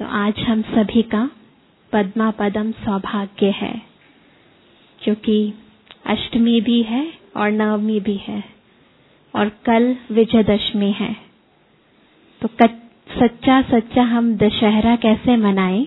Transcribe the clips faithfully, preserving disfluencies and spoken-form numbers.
तो आज हम सभी का पद्मा पदम सौभाग्य है, क्योंकि अष्टमी भी है और नवमी भी है और कल विजयदशमी है। तो सच्चा सच्चा हम दशहरा कैसे मनाएं?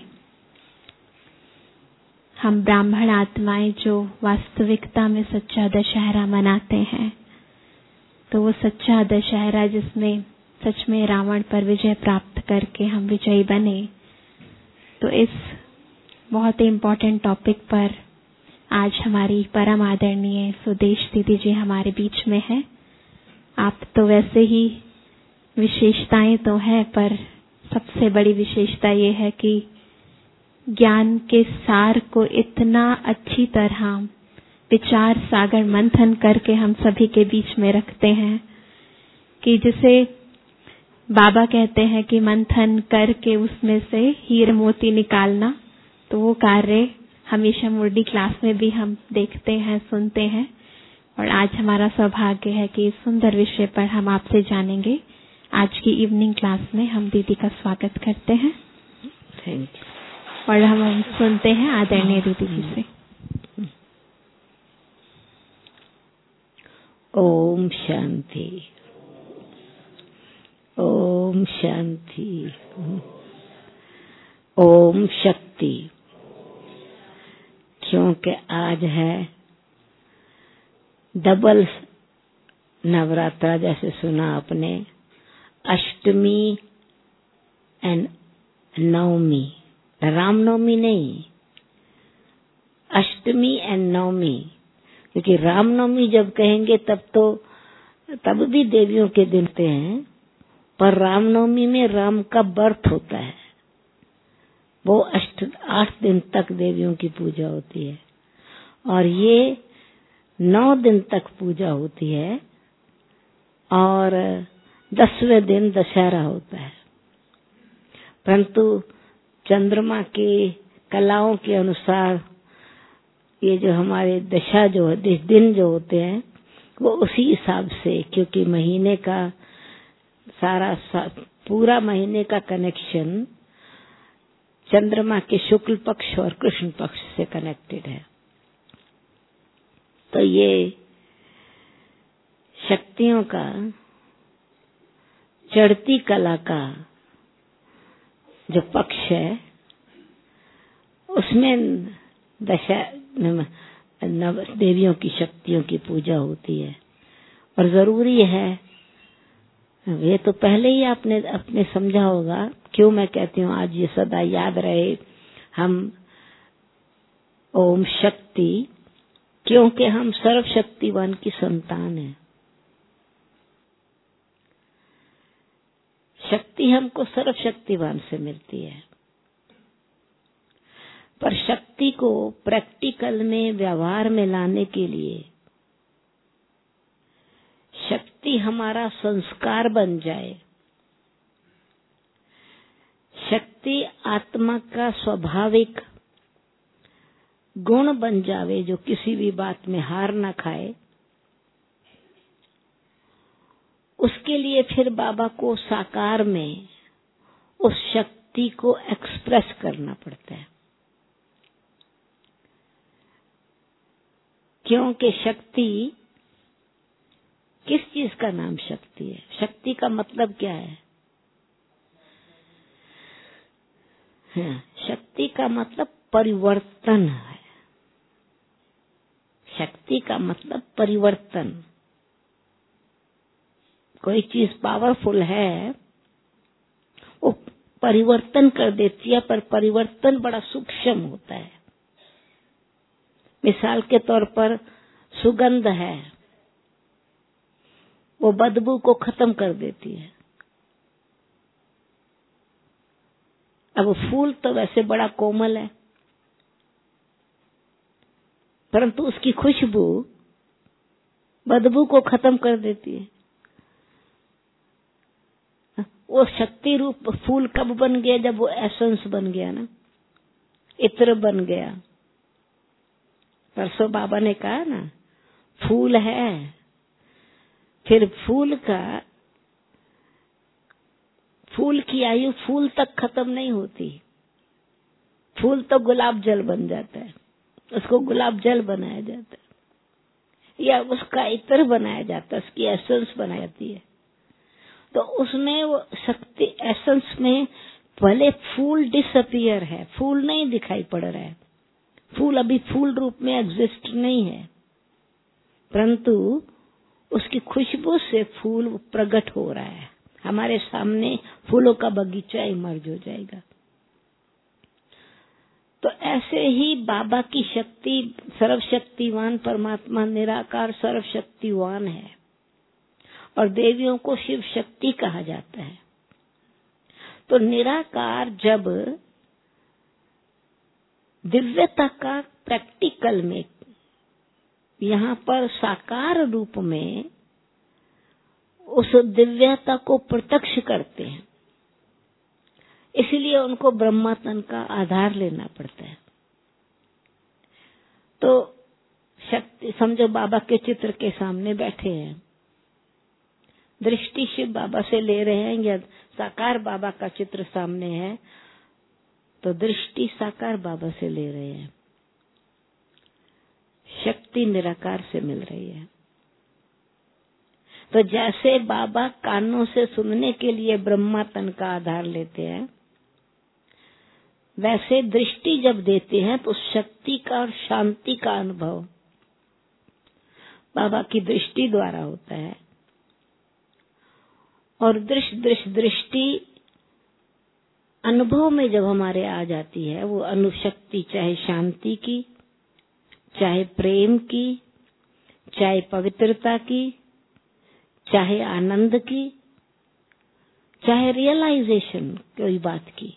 हम ब्राह्मण आत्माएं जो वास्तविकता में सच्चा दशहरा मनाते हैं, तो वो सच्चा दशहरा जिसमें सच में रावण पर विजय प्राप्त करके हम विजयी बने। तो इस बहुत ही इम्पोर्टेंट टॉपिक पर आज हमारी परम आदरणीय सुदेश दीदी जी हमारे बीच में हैं। आप तो वैसे ही विशेषताएं तो है, पर सबसे बड़ी विशेषता ये है कि ज्ञान के सार को इतना अच्छी तरह विचार सागर मंथन करके हम सभी के बीच में रखते हैं कि जिसे बाबा कहते हैं कि मंथन करके उसमें से हीर मोती निकालना, तो वो कार्य हमेशा मुरली क्लास में भी हम देखते हैं, सुनते हैं। और आज हमारा सौभाग्य है कि इस सुंदर विषय पर हम आपसे जानेंगे। आज की इवनिंग क्लास में हम दीदी का स्वागत करते हैं। Thank you. और हम, हम सुनते हैं आदरणीय दीदी जी से। ओम शांति, ओम शांति, ओम शक्ति। क्योंकि आज है डबल नवरात्रा, जैसे सुना आपने, अष्टमी एंड नवमी। रामनवमी नहीं, अष्टमी एंड नवमी। क्योंकि रामनवमी जब कहेंगे तब तो तब भी देवियों के दिन होते हैं, पर रामनवमी में राम का बर्थ होता है। वो अष्ट आठ दिन तक देवियों की पूजा होती है और ये नौ दिन तक पूजा होती है और दसवें दिन दशहरा होता है। परंतु चंद्रमा के कलाओं के अनुसार ये जो हमारे दशा जो है, दिन जो होते हैं, वो उसी हिसाब से, क्योंकि महीने का सारा सा, पूरा महीने का कनेक्शन चंद्रमा के शुक्ल पक्ष और कृष्ण पक्ष से कनेक्टेड है। तो ये शक्तियों का, चढ़ती कला का जो पक्ष है, उसमें दशा नव देवियों की शक्तियों की पूजा होती है। और जरूरी है, ये तो पहले ही आपने अपने समझा होगा, क्यों मैं कहती हूँ आज ये सदा याद रहे। हम ओम शक्ति, क्योंकि हम सर्वशक्तिवान की संतान हैं। शक्ति हमको सर्वशक्तिवान से मिलती है, पर शक्ति को प्रैक्टिकल में, व्यवहार में लाने के लिए शक्ति हमारा संस्कार बन जाए, शक्ति आत्मा का स्वाभाविक गुण बन जावे, जो किसी भी बात में हार ना खाए, उसके लिए फिर बाबा को साकार में उस शक्ति को एक्सप्रेस करना पड़ता है। क्योंकि शक्ति, किस चीज का नाम शक्ति है? शक्ति का मतलब क्या है? हाँ, शक्ति का मतलब परिवर्तन है। शक्ति का मतलब परिवर्तन। कोई चीज पावरफुल है, वो परिवर्तन कर देती है, पर परिवर्तन बड़ा सूक्ष्म होता है। मिसाल के तौर पर सुगंध है, वो बदबू को खत्म कर देती है। अब फूल तो वैसे बड़ा कोमल है, परंतु उसकी खुशबू बदबू को खत्म कर देती है। वो शक्ति रूप फूल कब बन गया? जब वो एसेंस बन गया ना, इत्र बन गया। परसों बाबा ने कहा ना, फूल है, फिर फूल का फूल की आयु फूल तक खत्म नहीं होती, फूल तो गुलाब जल बन जाता है, उसको गुलाब जल बनाया जाता है या उसका इत्र बनाया जाता है, उसकी एसेंस बनाई जाती है। तो उसमें वो शक्ति एसेंस में भले फूल डिसअपियर है, फूल नहीं दिखाई पड़ रहा है, फूल अभी फूल रूप में एग्जिस्ट नहीं है, परंतु उसकी खुशबू से फूल प्रकट हो रहा है। हमारे सामने फूलों का बगीचा इमर्ज हो जाएगा। तो ऐसे ही बाबा की शक्ति, सर्वशक्तिवान परमात्मा निराकार सर्वशक्तिवान है और देवियों को शिव शक्ति कहा जाता है। तो निराकार जब दिव्यता का प्रैक्टिकल में यहाँ पर साकार रूप में उस दिव्यता को प्रत्यक्ष करते हैं, इसलिए उनको ब्रह्मातन का आधार लेना पड़ता है। तो शक्ति समझो बाबा के चित्र के सामने बैठे हैं, दृष्टि शिव बाबा से ले रहे हैं या साकार बाबा का चित्र सामने है तो दृष्टि साकार बाबा से ले रहे हैं, शक्ति निराकार से मिल रही है। तो जैसे बाबा कानों से सुनने के लिए ब्रह्मा तन का आधार लेते हैं, वैसे दृष्टि जब देते हैं तो शक्ति का और शांति का अनुभव बाबा की दृष्टि द्वारा होता है। और दृश्य दृश्य दृष्टि अनुभव में जब हमारे आ जाती है, वो अनुशक्ति चाहे शांति की, चाहे प्रेम की, चाहे पवित्रता की, चाहे आनंद की, चाहे रियलाइजेशन कोई बात की,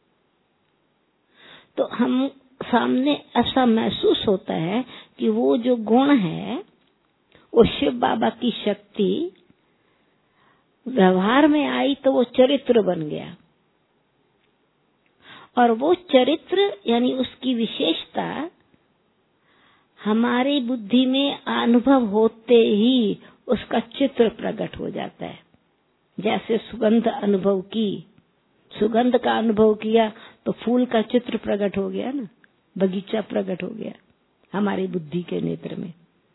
तो हम सामने ऐसा महसूस होता है कि वो जो गुण है वो शिव बाबा की शक्ति व्यवहार में आई तो वो चरित्र बन गया। और वो चरित्र यानी उसकी विशेषता हमारी बुद्धि में अनुभव होते ही उसका चित्र प्रकट हो जाता है। जैसे सुगंध अनुभव की, सुगंध का अनुभव किया तो फूल का चित्र प्रकट हो गया ना, बगीचा प्रकट हो गया हमारी बुद्धि के नेत्र में।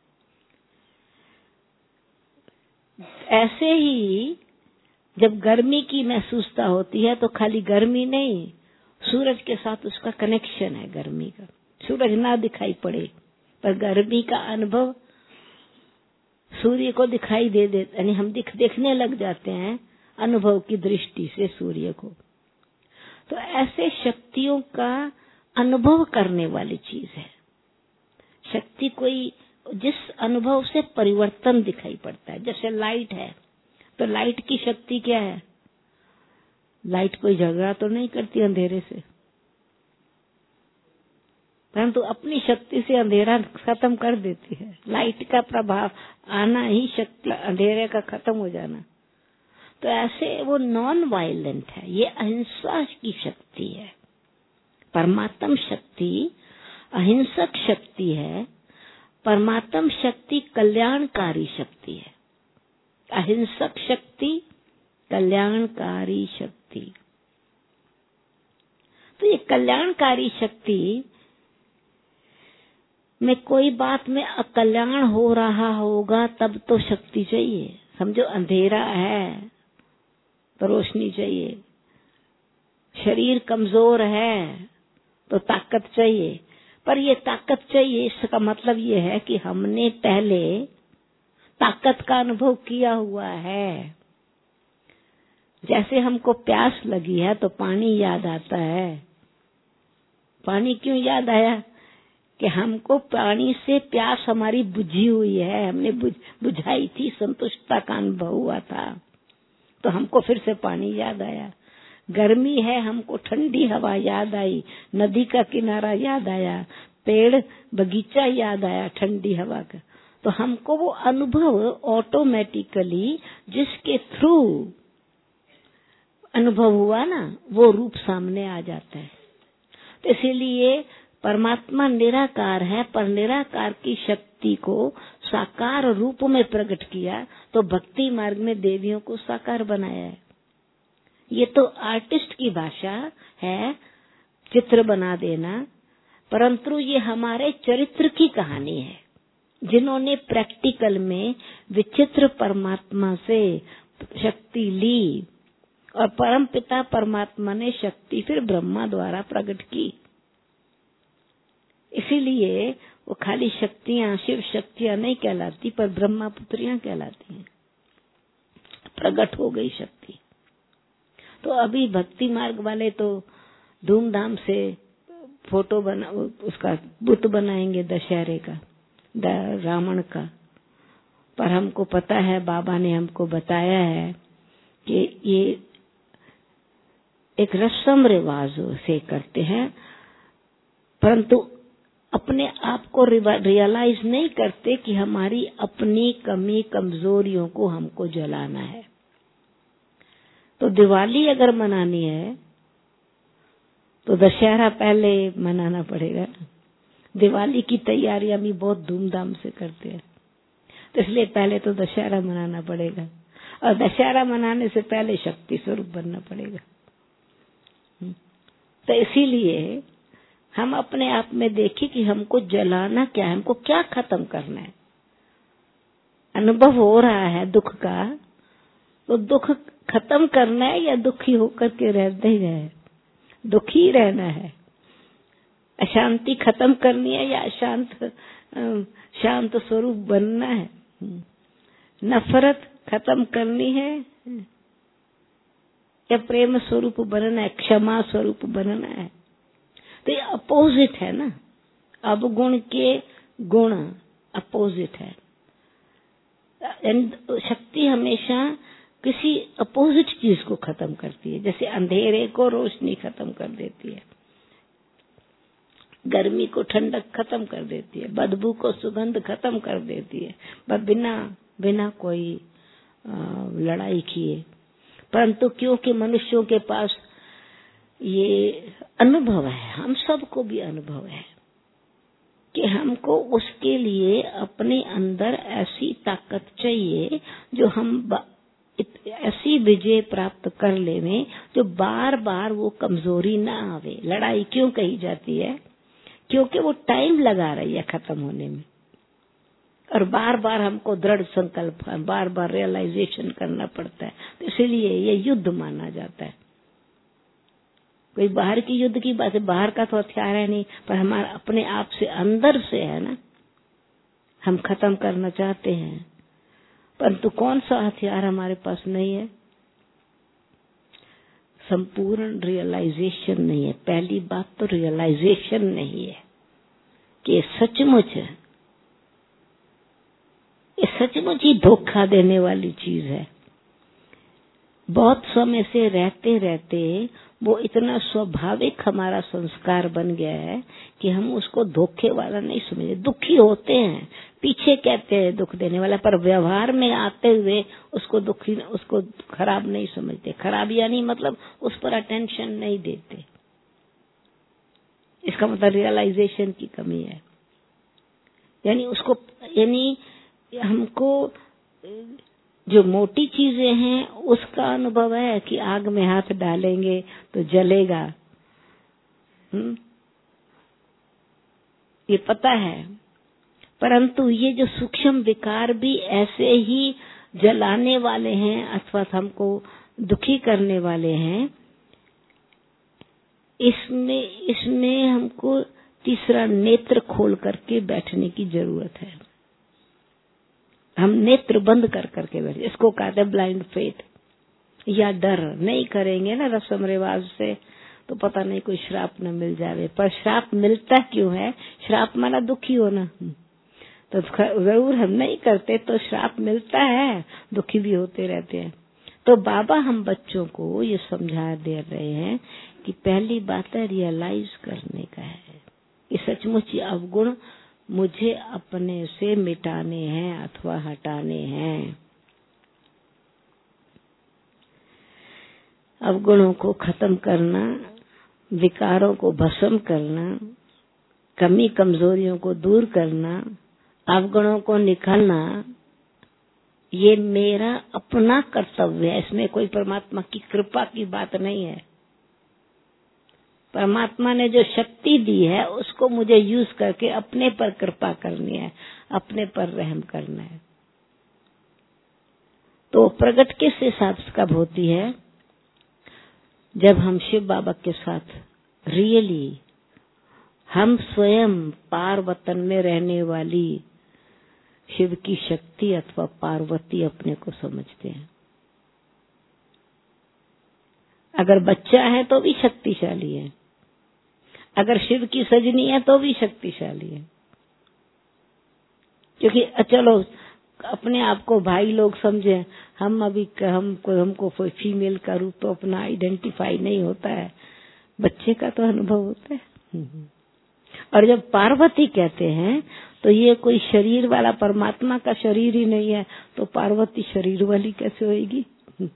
ऐसे ही जब गर्मी की महसूसता होती है तो खाली गर्मी नहीं, सूरज के साथ उसका कनेक्शन है गर्मी का। सूरज ना दिखाई पड़े पर गर्मी का अनुभव सूर्य को दिखाई दे देता, यानी हम दिख देखने लग जाते हैं अनुभव की दृष्टि से सूर्य को। तो ऐसे शक्तियों का अनुभव करने वाली चीज है शक्ति। कोई जिस अनुभव से परिवर्तन दिखाई पड़ता है, जैसे लाइट है तो लाइट की शक्ति क्या है? लाइट कोई झगड़ा तो नहीं करती अंधेरे से, परंतु अपनी शक्ति से अंधेरा खत्म कर देती है। लाइट का प्रभाव आना ही शक्ति अंधेरे का खत्म हो जाना। तो ऐसे वो नॉन वायलेंट है, ये अहिंसा की शक्ति है। परमात्म शक्ति अहिंसक शक्ति है, परमात्म शक्ति कल्याणकारी शक्ति है। अहिंसक शक्ति कल्याणकारी शक्ति। तो ये कल्याणकारी शक्ति में कोई बात में अकल्याण हो रहा होगा तब तो शक्ति चाहिए। समझो अंधेरा है तो रोशनी चाहिए, शरीर कमजोर है तो ताकत चाहिए। पर ये ताकत चाहिए इसका मतलब ये है कि हमने पहले ताकत का अनुभव किया हुआ है। जैसे हमको प्यास लगी है तो पानी याद आता है। पानी क्यों याद आया? कि हमको पानी से प्यास हमारी बुझी हुई है, हमने बुझ, बुझाई थी, संतुष्टता का अनुभव हुआ था तो हमको फिर से पानी याद आया। गर्मी है, हमको ठंडी हवा याद आई, नदी का किनारा याद आया, पेड़ बगीचा याद आया ठंडी हवा का। तो हमको वो अनुभव ऑटोमेटिकली जिसके थ्रू अनुभव हुआ ना, वो रूप सामने आ जाता है। तो इसीलिए परमात्मा निराकार है, पर निराकार की शक्ति को साकार रूप में प्रकट किया तो भक्ति मार्ग में देवियों को साकार बनाया है। ये तो आर्टिस्ट की भाषा है, चित्र बना देना, परंतु ये हमारे चरित्र की कहानी है, जिन्होंने प्रैक्टिकल में विचित्र परमात्मा से शक्ति ली और परम पिता परमात्मा ने शक्ति फिर ब्रह्मा द्वारा प्रकट की। इसीलिए वो खाली शक्तियां शिव शक्तियां नहीं कहलाती, पर ब्रह्मा पुत्रियां कहलाती हैं। प्रकट हो गई शक्ति। तो अभी भक्ति मार्ग वाले तो धूमधाम से फोटो बना, उसका बुत बनाएंगे दशहरे का, रावण का। पर हमको पता है, बाबा ने हमको बताया है कि ये एक रस्म रिवाज से करते हैं, परंतु अपने आप को रियलाइज नहीं करते कि हमारी अपनी कमी कमजोरियों को हमको जलाना है। तो दिवाली अगर मनानी है तो दशहरा पहले मनाना पड़ेगा। दिवाली की तैयारियां भी बहुत धूमधाम से करते हैं, तो इसलिए पहले तो दशहरा मनाना पड़ेगा, और दशहरा मनाने से पहले शक्ति स्वरूप बनना पड़ेगा। तो इसीलिए हम अपने आप में देखें कि हमको जलाना क्या है, हमको क्या खत्म करना है। अनुभव हो रहा है दुख का, तो दुख खत्म करना है या दुखी होकर के रहते ही रहे, दुखी रहना है। अशांति खत्म करनी है या अशांत शांत स्वरूप बनना है। नफरत खत्म करनी है या प्रेम स्वरूप बनना है, क्षमा स्वरूप बनना है। तो ये अपोजिट है ना, अवगुण के गुण अपोजिट है। शक्ति हमेशा किसी अपोजिट चीज को खत्म करती है, जैसे अंधेरे को रोशनी खत्म कर देती है, गर्मी को ठंडक खत्म कर देती है, बदबू को सुगंध खत्म कर देती है, पर बिना बिना कोई लड़ाई किए। परंतु क्योंकि मनुष्यों के पास ये अनुभव है, हम सबको भी अनुभव है कि हमको उसके लिए अपने अंदर ऐसी ताकत चाहिए जो हम ऐसी विजय प्राप्त कर लेवें जो बार बार वो कमजोरी ना आवे। लड़ाई क्यों कही जाती है? क्योंकि वो टाइम लगा रही है खत्म होने में, और बार बार हमको दृढ़ संकल्प, बार बार रियलाइजेशन करना पड़ता है। तो इसीलिए ये युद्ध माना जाता है। कोई बाहर की युद्ध की बात है, बाहर का तो हथियार है नहीं, पर हमारा अपने आप से अंदर से है ना, हम खत्म करना चाहते हैं, परंतु कौन सा हथियार हमारे पास नहीं है? संपूर्ण रियलाइजेशन नहीं है। पहली बात तो रियलाइजेशन नहीं है कि सचमुच है, ये सचमुच ही धोखा देने वाली चीज है। बहुत समय से रहते रहते वो इतना स्वाभाविक हमारा संस्कार बन गया है कि हम उसको धोखे वाला नहीं समझते। दुखी होते हैं, पीछे कहते हैं दुख देने वाला, पर व्यवहार में आते हुए उसको दुखी, उसको खराब नहीं समझते। खराब यानी मतलब उस पर अटेंशन नहीं देते। इसका मतलब रियलाइजेशन की कमी है। यानी उसको, यानी हमको जो मोटी चीजें हैं उसका अनुभव है कि आग में हाथ डालेंगे तो जलेगा, हम्म, ये पता है। परंतु ये जो सूक्ष्म विकार भी ऐसे ही जलाने वाले हैं अथवा हमको दुखी करने वाले हैं, इसमें इसमें हमको तीसरा नेत्र खोल करके बैठने की जरूरत है। हम नेत्र बंद कर करके बैठे, इसको कहते हैं ब्लाइंड फेथ या डर। नहीं करेंगे ना रस्म रिवाज से तो पता नहीं कोई श्राप न मिल जावे। पर श्राप मिलता क्यों है? श्राप माना दुखी होना, तो जरूर हम नहीं करते तो श्राप मिलता है, दुखी भी होते रहते हैं। तो बाबा हम बच्चों को ये समझा दे रहे हैं कि पहली बात है रियलाइज करने का है कि सचमुच ये अवगुण मुझे अपने से मिटाने हैं अथवा हटाने हैं। अवगुणों को खत्म करना, विकारों को भस्म करना, कमी कमजोरियों को दूर करना, अवगुणों को निकालना, ये मेरा अपना कर्तव्य है। इसमें कोई परमात्मा की कृपा की बात नहीं है। परमात्मा ने जो शक्ति दी है उसको मुझे यूज करके अपने पर कृपा करनी है, अपने पर रहम करना है। तो प्रगट किस हिसाब से कब होती है? जब हम शिव बाबा के साथ रियली हम स्वयं पार वतन में रहने वाली शिव की शक्ति अथवा पार्वती अपने को समझते हैं। अगर बच्चा है तो भी शक्तिशाली है, अगर शिव की सजनी है तो भी शक्तिशाली है। क्योंकि चलो अपने आप को भाई लोग समझे, हम अभी हमको हमको फीमेल का रूप तो अपना आइडेंटिफाई नहीं होता है, बच्चे का तो अनुभव होता है। और जब पार्वती कहते हैं तो ये कोई शरीर वाला, परमात्मा का शरीर ही नहीं है, तो पार्वती शरीर वाली कैसे होगी?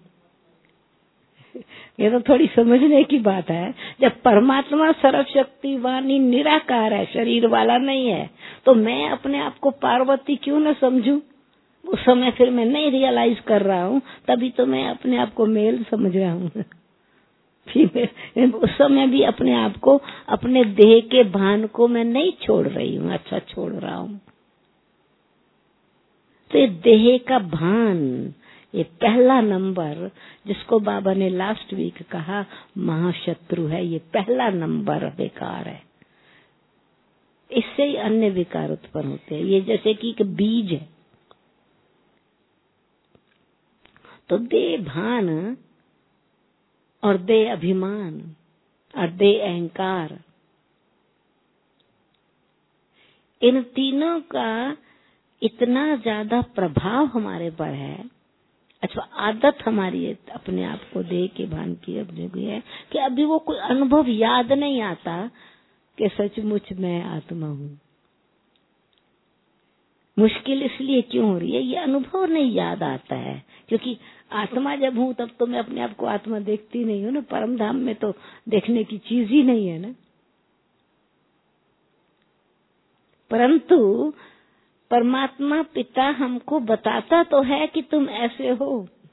ये तो थोड़ी समझने की बात है। जब परमात्मा सर्वशक्तिवानी निराकार है, शरीर वाला नहीं है, तो मैं अपने आप को पार्वती क्यों न समझूं? उस समय फिर मैं नहीं रियलाइज कर रहा हूँ, तभी तो मैं अपने आप को मेल समझ रहा हूँ। फिर उस समय भी अपने आप को, अपने देह के भान को मैं नहीं छोड़ रही हूँ, अच्छा छोड़ रहा हूँ। तो ये देह का भान, ये पहला नंबर जिसको बाबा ने लास्ट वीक कहा महाशत्रु है, ये पहला नंबर बेकार है। इससे ही अन्य विकार उत्पन्न होते हैं। ये जैसे कि एक बीज है, तो दे भान और दे अभिमान और दे अहंकार, इन तीनों का इतना ज्यादा प्रभाव हमारे पर है, अच्छा आदत हमारी अपने आप को देह के भान की अपने को है कि अभी वो कोई अनुभव याद नहीं आता कि सचमुच मैं आत्मा हूँ। मुश्किल इसलिए क्यों हो रही है? ये अनुभव नहीं याद आता है, क्योंकि आत्मा जब हूँ तब तो मैं अपने आप को आत्मा देखती नहीं हूँ ना। परम धाम में तो देखने की चीज ही नहीं है ना। परंतु परमात्मा पिता हमको बताता तो है कि तुम ऐसे हो,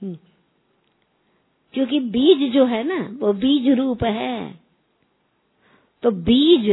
क्योंकि बीज जो है ना वो बीज रूप है। तो बीज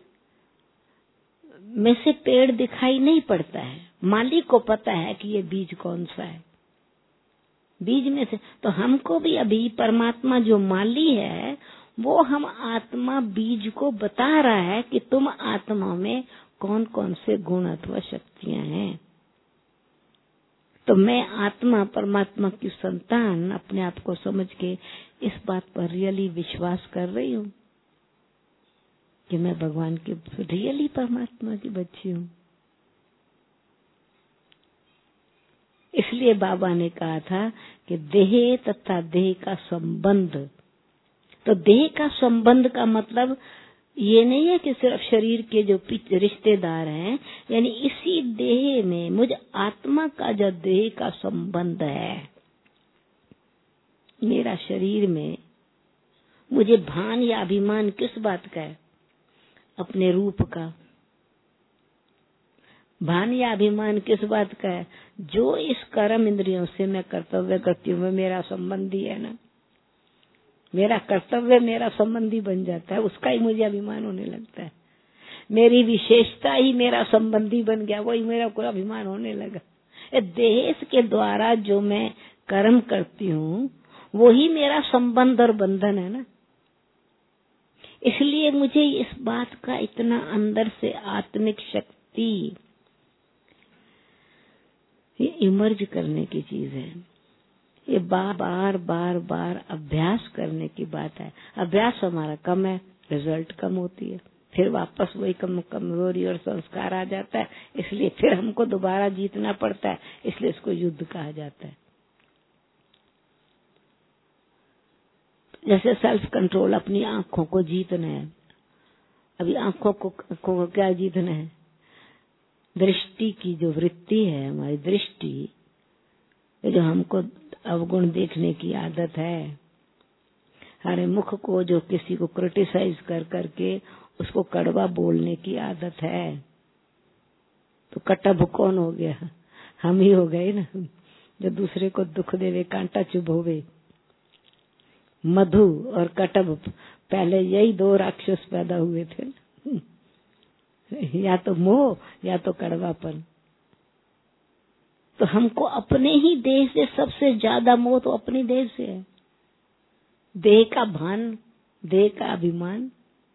में से पेड़ दिखाई नहीं पड़ता है, मालिक को पता है कि ये बीज कौन सा है। बीज में से तो हमको भी अभी परमात्मा जो माली है वो हम आत्मा बीज को बता रहा है कि तुम आत्मा में कौन कौन से गुण अथवा शक्तियां हैं। तो मैं आत्मा परमात्मा की संतान अपने आप को समझ के इस बात पर रियली विश्वास कर रही हूँ कि मैं भगवान की रियली परमात्मा की बच्ची हूँ। इसलिए बाबा ने कहा था कि देह तथा देह का संबंध, तो देह का संबंध का मतलब ये नहीं है कि सिर्फ शरीर के जो रिश्तेदार हैं, यानी इसी देह में मुझ आत्मा का जो देह का संबंध है, मेरा शरीर में मुझे भान या अभिमान किस बात का है? अपने रूप का। भान या अभिमान किस बात का है? जो इस कर्म इंद्रियों से मैं कर्तव्य करती हूँ, मेरा संबंधी है ना, मेरा कर्तव्य मेरा संबंधी बन जाता है, उसका ही मुझे अभिमान होने लगता है। मेरी विशेषता ही मेरा संबंधी बन गया, वही मेरा कोई अभिमान होने लगा। देह के द्वारा जो मैं कर्म करती हूँ वही मेरा संबंध और बंधन है ना। इसलिए मुझे इस बात का इतना अंदर से आत्मिक शक्ति ये इमर्ज करने की चीज है। ये बार बार बार बार अभ्यास करने की बात है। अभ्यास हमारा कम है, रिजल्ट कम होती है, फिर वापस वही कम कमजोरी और संस्कार आ जाता है, इसलिए फिर हमको दोबारा जीतना पड़ता है, इसलिए इसको युद्ध कहा जाता है। जैसे सेल्फ कंट्रोल, अपनी आंखों को जीतना है। अभी आंखों को, को क्या जीतना है? दृष्टि की जो वृत्ति है, हमारी दृष्टि, जो हमको अवगुण देखने की आदत है, हमारे मुख को जो किसी को क्रिटिसाइज कर करके उसको कड़वा बोलने की आदत है, तो कटभ कौन हो गया? हम ही हो गए ना, जो दूसरे को दुख देवे कांटा चुभोवे। मधु और कटभ पहले यही दो राक्षस पैदा हुए थे, या तो मोह या तो कड़वापन। तो हमको अपने ही देह से सबसे ज्यादा मोह तो अपने देह से है। देह का भान, देह का अभिमान।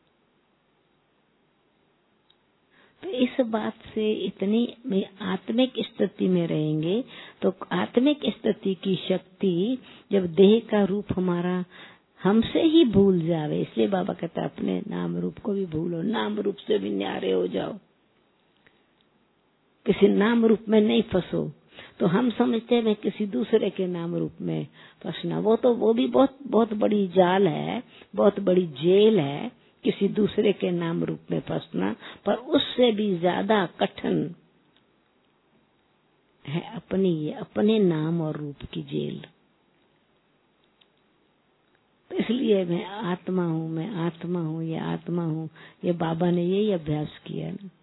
तो इस बात से इतनी में आत्मिक स्थिति में रहेंगे तो आत्मिक स्थिति की शक्ति जब देह का रूप हमारा हमसे ही भूल जावे, इसलिए बाबा कहता अपने नाम रूप को भी भूलो, नाम रूप से भी न्यारे हो जाओ, किसी नाम रूप में नहीं फंसो। तो हम समझते हैं मैं किसी दूसरे के नाम रूप में फंसना, वो तो वो भी बहुत बहुत बड़ी जाल है, बहुत बड़ी जेल है, किसी दूसरे के नाम रूप में फंसना। पर उससे भी ज्यादा कठिन है अपनी अपने नाम और रूप की जेल। तो इसलिए मैं आत्मा हूँ, मैं आत्मा हूँ, ये आत्मा हूँ, ये बाबा ने यही अभ्यास किया ना।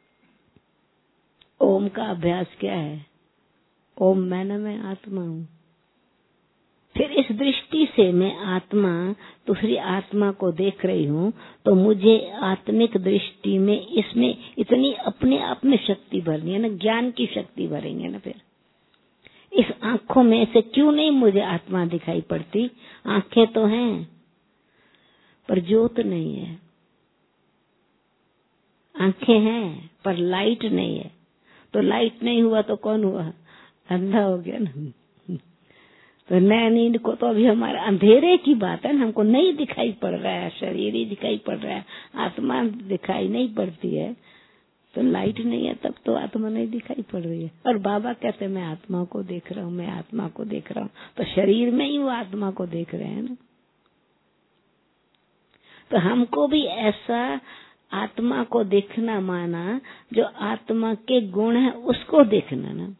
ओम का अभ्यास क्या है? ओम मैं न मैं आत्मा हूँ। फिर इस दृष्टि से मैं आत्मा दूसरी आत्मा को देख रही हूँ, तो मुझे आत्मिक दृष्टि में इसमें इतनी अपने आप में शक्ति भरनी है ना, ज्ञान की शक्ति भरेंगे ना। फिर इस आंखों में से क्यों नहीं मुझे आत्मा दिखाई पड़ती? आंखें तो हैं पर ज्योत नहीं है, आंखें हैं पर लाइट नहीं है। तो लाइट नहीं हुआ तो कौन हुआ? अंधा हो गया ना। तो नया नींद को तो अभी हमारे अंधेरे की बात है ना, हमको नहीं दिखाई पड़ रहा है, शरीर ही दिखाई पड़ रहा है, आत्मा दिखाई नहीं पड़ती है। तो लाइट नहीं है तब तो आत्मा नहीं दिखाई पड़ रही है। और बाबा कहते हैं मैं आत्मा को देख रहा हूँ, मैं आत्मा को देख रहा हूँ। तो शरीर में ही वो आत्मा को देख रहे हैं ना। तो हमको भी ऐसा आत्मा को देखना माना, जो आत्मा के गुण है उसको देखना ना।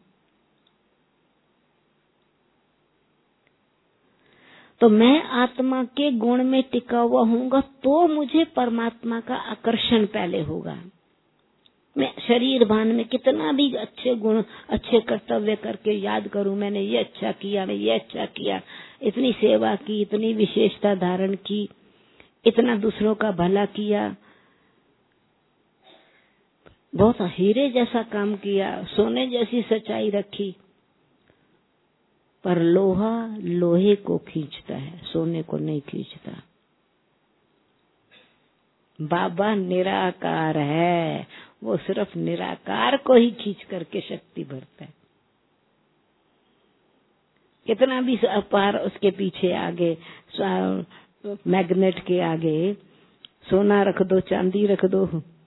तो मैं आत्मा के गुण में टिका हुआ हूँगा तो मुझे परमात्मा का आकर्षण पहले होगा। मैं शरीर भान में कितना भी अच्छे गुण, अच्छे कर्तव्य करके याद करूं, मैंने ये अच्छा किया, मैं ये अच्छा किया, इतनी सेवा की, इतनी विशेषता धारण की, इतना दूसरों का भला किया, बहुत हीरे जैसा काम किया, सोने जैसी सच्चाई रखी, पर लोहा लोहे को खींचता है, सोने को नहीं खींचता। बाबा निराकार है, वो सिर्फ निराकार को ही खींच करके शक्ति भरता है। कितना भी अपार उसके पीछे आगे, मैग्नेट के आगे सोना रख दो, चांदी रख दो,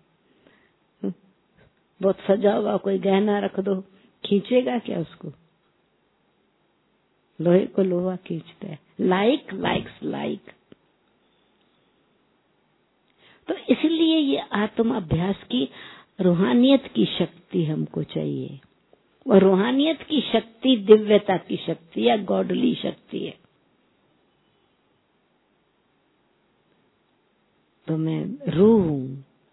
बहुत सजा हुआ कोई गहना रख दो, खींचेगा क्या उसको? लोहे को लोहा खींचता है। Like likes like. तो इसलिए ये आत्म अभ्यास की रूहानियत की शक्ति हमको चाहिए। और रूहानियत की शक्ति दिव्यता की शक्ति या गॉडली शक्ति है। तो मैं रूह हूँ,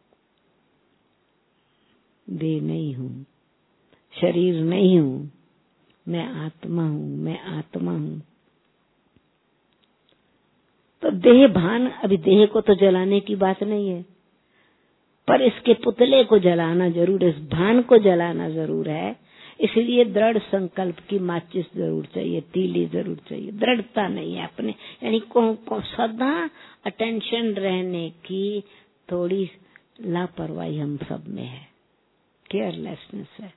देह नहीं हूँ, शरीर नहीं हूँ, मैं आत्मा हूँ, मैं आत्मा हूँ। तो देह भान, अभी देह को तो जलाने की बात नहीं है, पर इसके पुतले को जलाना जरूर है, इस भान को जलाना जरूर है। इसलिए दृढ़ संकल्प की माचिस जरूर चाहिए, तीली जरूर चाहिए। दृढ़ता नहीं है अपने, यानी को, को सदा अटेंशन रहने की थोड़ी लापरवाही हम सब में है, केयरलेसनेस है।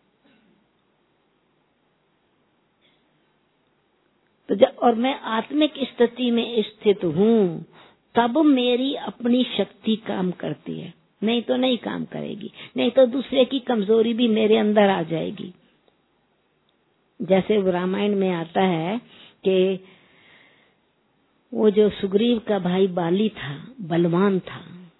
तो जब और मैं आत्मिक स्थिति में स्थित हूँ, तब मेरी अपनी शक्ति काम करती है, नहीं तो नहीं काम करेगी। नहीं तो दूसरे की कमजोरी भी मेरे अंदर आ जाएगी। जैसे रामायण में आता है कि वो जो सुग्रीव का भाई बाली था, बलवान था,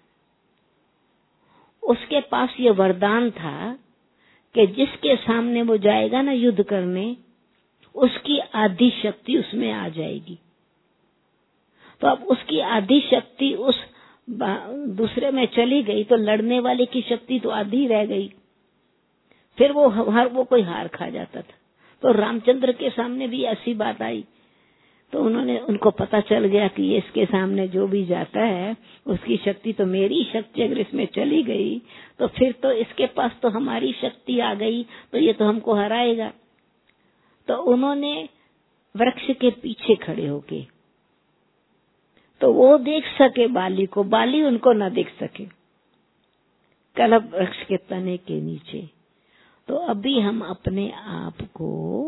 उसके पास ये वरदान था कि जिसके सामने वो जाएगा ना युद्ध करने, उसकी आधी शक्ति उसमें आ जाएगी। तो अब उसकी आधी शक्ति उस दूसरे में चली गई तो लड़ने वाले की शक्ति तो आधी रह गई। फिर वो हर वो कोई हार खा जाता था। तो रामचंद्र के सामने भी ऐसी बात आई, तो उन्होंने उनको पता चल गया कि ये इसके सामने जो भी जाता है उसकी शक्ति तो मेरी शक्ति अगर इसमें चली गई तो फिर तो इसके पास तो हमारी शक्ति आ गई, तो ये तो हमको हराएगा। तो उन्होंने वृक्ष के पीछे खड़े होके, तो वो देख सके बाली को, बाली उनको ना देख सके, कलप वृक्ष के तने के नीचे। तो अभी हम अपने आप को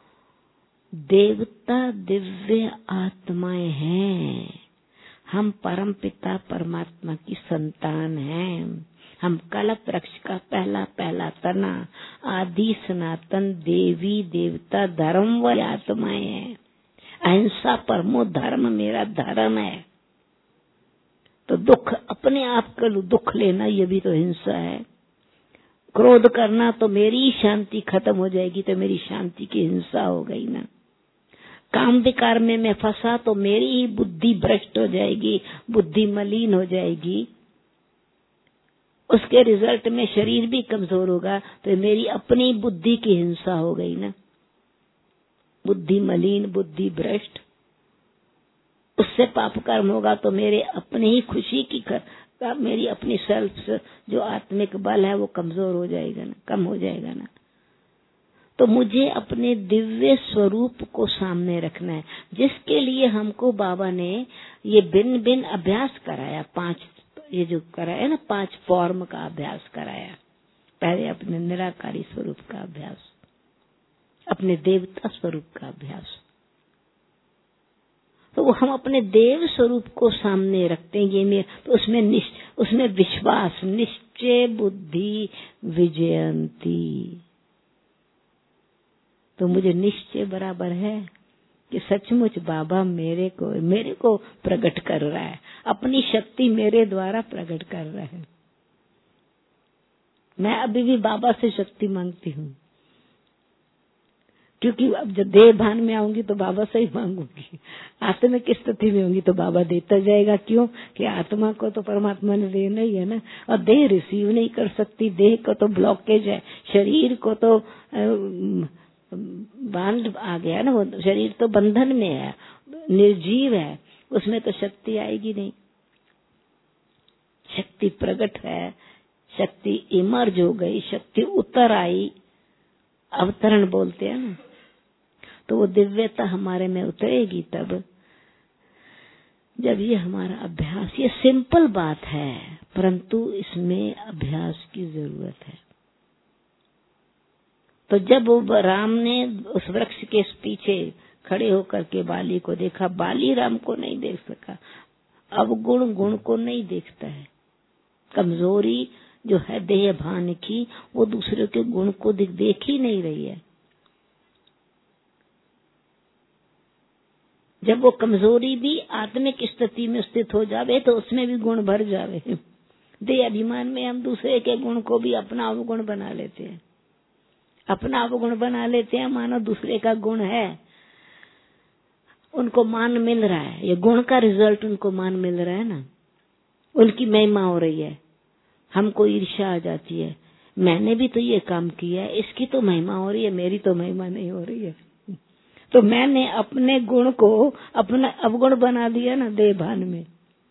देवता दिव्य आत्माएं हैं, हम परम पिता परमात्मा की संतान हैं, हम कल्प वृक्ष का पहला पहला तना, आदि सनातन देवी देवता धर्म व आत्माएं हैं। अहिंसा परमो धर्म मेरा धर्म है। तो दुख अपने आप का दुख लेना ये भी तो हिंसा है। क्रोध करना तो मेरी शांति खत्म हो जाएगी, तो मेरी शांति की हिंसा हो गई ना। काम विकार में मैं फंसा तो मेरी ही बुद्धि भ्रष्ट हो जाएगी, बुद्धि मलिन हो जाएगी, उसके रिजल्ट में शरीर भी कमजोर होगा, तो मेरी अपनी बुद्धि की हिंसा हो गई ना। बुद्धि मलिन, बुद्धि भ्रष्ट, उससे पाप कर्म होगा तो मेरे अपने ही खुशी की कर, मेरी अपनी सेल्फ जो आत्मिक बल है वो कमजोर हो जाएगा ना, कम हो जाएगा ना। तो मुझे अपने दिव्य स्वरूप को सामने रखना है, जिसके लिए हमको बाबा ने ये भिन्न भिन्न अभ्यास कराया, पांच, ये जो कराया ना, पांच फॉर्म का अभ्यास कराया। पहले अपने निराकारी स्वरूप का अभ्यास, अपने देवता स्वरूप का अभ्यास। तो वो हम अपने देव स्वरूप को सामने रखते हैं, ये में तो उसमें निश, उसमें विश्वास, निश्चय बुद्धि विजयंती। तो मुझे निश्चय बराबर है कि सचमुच बाबा मेरे को मेरे को प्रकट कर रहा है, अपनी शक्ति मेरे द्वारा प्रकट कर रहा है। मैं अभी भी बाबा से शक्ति मांगती हूँ, क्योंकि अब जब देह भान में आऊंगी तो बाबा से ही मांगूंगी। आत्मा की स्थिति में होंगी तो बाबा देता जाएगा। क्यों कि आत्मा को तो परमात्मा ने देना ही है ना, और देह रिसीव नहीं कर सकती, देह को तो ब्लॉकेज है, शरीर को तो बांध आ गया ना, वो शरीर तो बंधन में है, निर्जीव है, उसमें तो शक्ति आएगी नहीं। शक्ति प्रकट है, शक्ति इमर्ज हो गई, शक्ति उतर आई, अवतरण बोलते हैं ना। तो वो दिव्यता हमारे में उतरेगी तब जब ये हमारा अभ्यास, ये सिंपल बात है परंतु इसमें अभ्यास की जरूरत है। तो जब वो राम ने उस वृक्ष के पीछे खड़े होकर के बाली को देखा, बाली राम को नहीं देख सका, अवगुण गुण को नहीं देखता है, कमजोरी जो है देह भान की वो दूसरे के गुण को देख ही नहीं रही है। जब वो कमजोरी भी आत्मिक स्थिति में स्थित हो जावे तो उसमें भी गुण भर जावे। देह अभिमान में हम दूसरे के गुण को भी अपना अवगुण बना लेते हैं, अपना अवगुण बना लेते हैं, मानो दूसरे का गुण है, उनको मान मिल रहा है, ये गुण का रिजल्ट उनको मान मिल रहा है ना, उनकी महिमा हो रही है। हमको ईर्ष्या आ जाती है, मैंने भी तो ये काम किया है, इसकी तो महिमा हो रही है, मेरी तो महिमा नहीं हो रही है। तो मैंने अपने गुण को अपना अवगुण बना दिया ना देह भान में।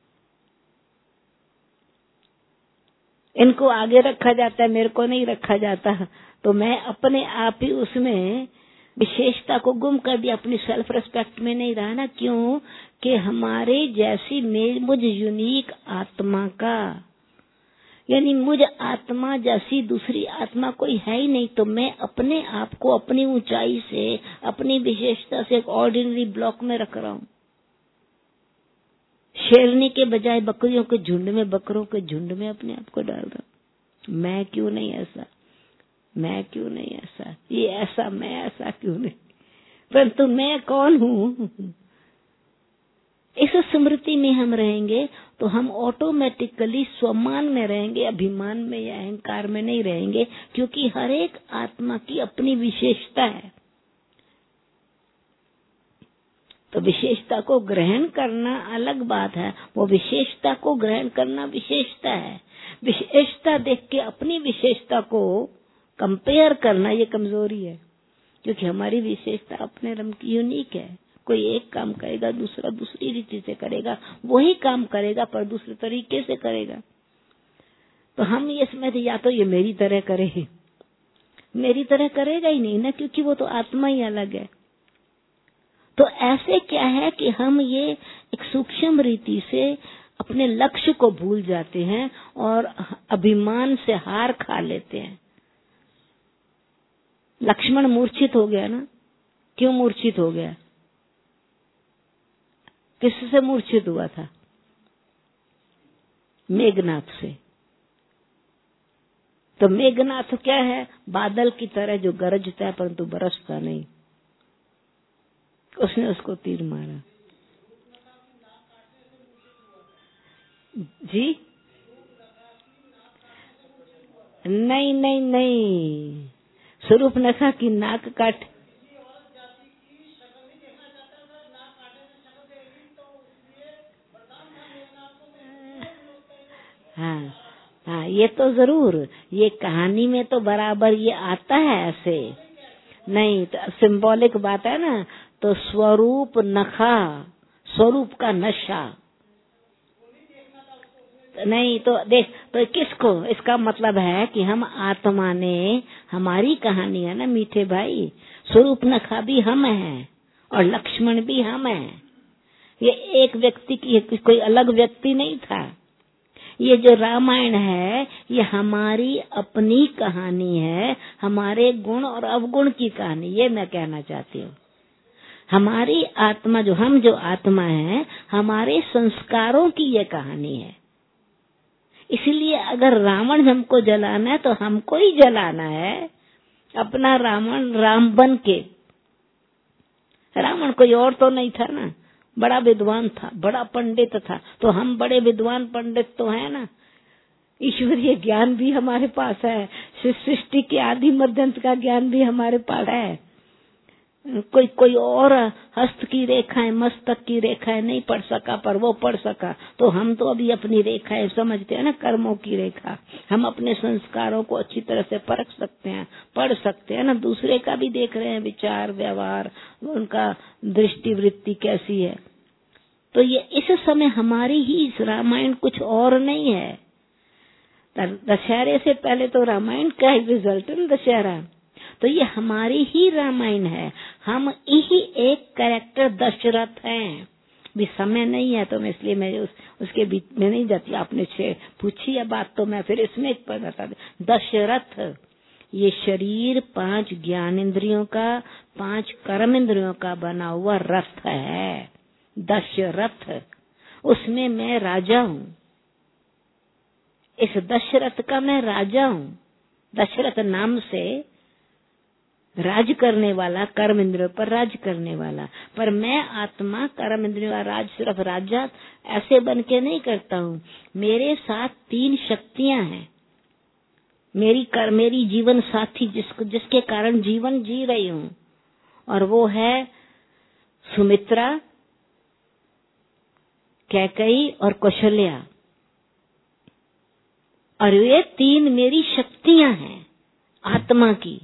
इनको आगे रखा जाता है, मेरे को नहीं रखा जाता, तो मैं अपने आप ही उसमें विशेषता को गुम कर दिया, अपनी सेल्फ रिस्पेक्ट में नहीं रहा ना। क्यों कि हमारे जैसी मुझ यूनिक आत्मा का, यानी मुझ आत्मा जैसी दूसरी आत्मा कोई है ही नहीं, तो मैं अपने आप को अपनी ऊंचाई से, अपनी विशेषता से एक ऑर्डिनरी ब्लॉक में रख रहा हूँ। शेरनी के बजाय बकरियों के झुंड में, बकरों के झुंड में अपने आप को डाल रहा हूँ। मैं क्यों नहीं ऐसा, मैं क्यों नहीं ऐसा, ये ऐसा, मैं ऐसा क्यों नहीं, परंतु मैं कौन हूँ। इस स्मृति में हम रहेंगे तो हम ऑटोमेटिकली स्वमान में रहेंगे, अभिमान में या अहंकार में नहीं रहेंगे, क्योंकि हर एक आत्मा की अपनी विशेषता है। तो विशेषता को ग्रहण करना अलग बात है, वो विशेषता को ग्रहण करना विशेषता है। विशेषता देख के अपनी विशेषता को कंपेयर करना ये कमजोरी है, क्योंकि हमारी विशेषता अपने रम की यूनिक है, कोई एक काम करेगा, दूसरा दूसरी रीति से करेगा, वही काम करेगा पर दूसरे तरीके से करेगा। तो हम ये समझते या तो ये मेरी तरह करे, मेरी तरह करेगा ही नहीं ना, क्योंकि वो तो आत्मा ही अलग है। तो ऐसे क्या है कि हम ये एक सूक्ष्म रीति से अपने लक्ष्य को भूल जाते हैं और अभिमान से हार खा लेते हैं। लक्ष्मण मूर्छित हो गया ना, क्यों मूर्छित हो गया? किससे मूर्छित हुआ था? मेघनाथ से। तो मेघनाथ क्या है? बादल की तरह जो गरजता है परंतु बरसता नहीं। उसने उसको तीर मारा। जी नहीं नहीं नहीं, स्वरूपनखा की नाक काट, हाँ हाँ, ये तो जरूर, ये कहानी में तो बराबर ये आता है ऐसे नहीं, तो सिंबॉलिक बात है ना। तो स्वरूप नखा, स्वरूप का नशा नहीं, तो देख, तो किसको, इसका मतलब है कि हम आत्मा ने, हमारी कहानी है ना मीठे भाई, स्वरूप नखा भी हम हैं और लक्ष्मण भी हम हैं। ये एक व्यक्ति की, कोई अलग व्यक्ति नहीं था। ये जो रामायण है ये हमारी अपनी कहानी है, हमारे गुण और अवगुण की कहानी। ये मैं कहना चाहती हूँ, हमारी आत्मा, जो हम जो आत्मा है, हमारे संस्कारों की ये कहानी है। इसलिए अगर रावण हमको जलाना है तो हमको ही जलाना है, अपना रावण राम बन के। रावण कोई और तो नहीं था ना, बड़ा विद्वान था, बड़ा पंडित था। तो हम बड़े विद्वान पंडित तो है ना, ईश्वरीय ज्ञान भी हमारे पास है, सृष्टि के आदि मध्यंत का ज्ञान भी हमारे पास है। कोई कोई और हस्त की रेखाएं, मस्तक की रेखाएं नहीं पढ़ सका पर वो पढ़ सका। तो हम तो अभी अपनी रेखाएं समझते हैं ना, कर्मों की रेखा। हम अपने संस्कारों को अच्छी तरह से परख सकते हैं, पढ़ सकते हैं ना, दूसरे का भी देख रहे हैं, विचार व्यवहार, उनका दृष्टि वृत्ति कैसी है। तो ये इस समय हमारी ही रामायण कुछ और नहीं है। दशहरे से पहले तो रामायण का रिजल्ट है दशहरा, तो ये हमारी ही रामायण है। हम ही एक कैरेक्टर दशरथ हैं। भी समय नहीं है तो मैं इसलिए मैं उस, उसके बीच में नहीं जाती। आपने छे पूछी है बात तो मैं फिर इसमें एक पर बता दूं। दशरथ ये शरीर पांच ज्ञान इंद्रियों का, पांच कर्म इंद्रियों का बना हुआ रथ है दशरथ। उसमें मैं राजा हूँ, इस दशरथ का मैं राजा हूँ। दशरथ नाम से राज करने वाला, कर्म इंद्रियों पर राज करने वाला। पर मैं आत्मा कर्म इंद्रियों का राज सिर्फ राजा ऐसे बन के नहीं करता हूँ। मेरे साथ तीन शक्तियां हैं, मेरी कर मेरी जीवन साथी, जिसको जिसके कारण जीवन जी रही हूँ, और वो है सुमित्रा, कैकेयी और कौशल्या। और ये तीन मेरी शक्तियां हैं आत्मा की।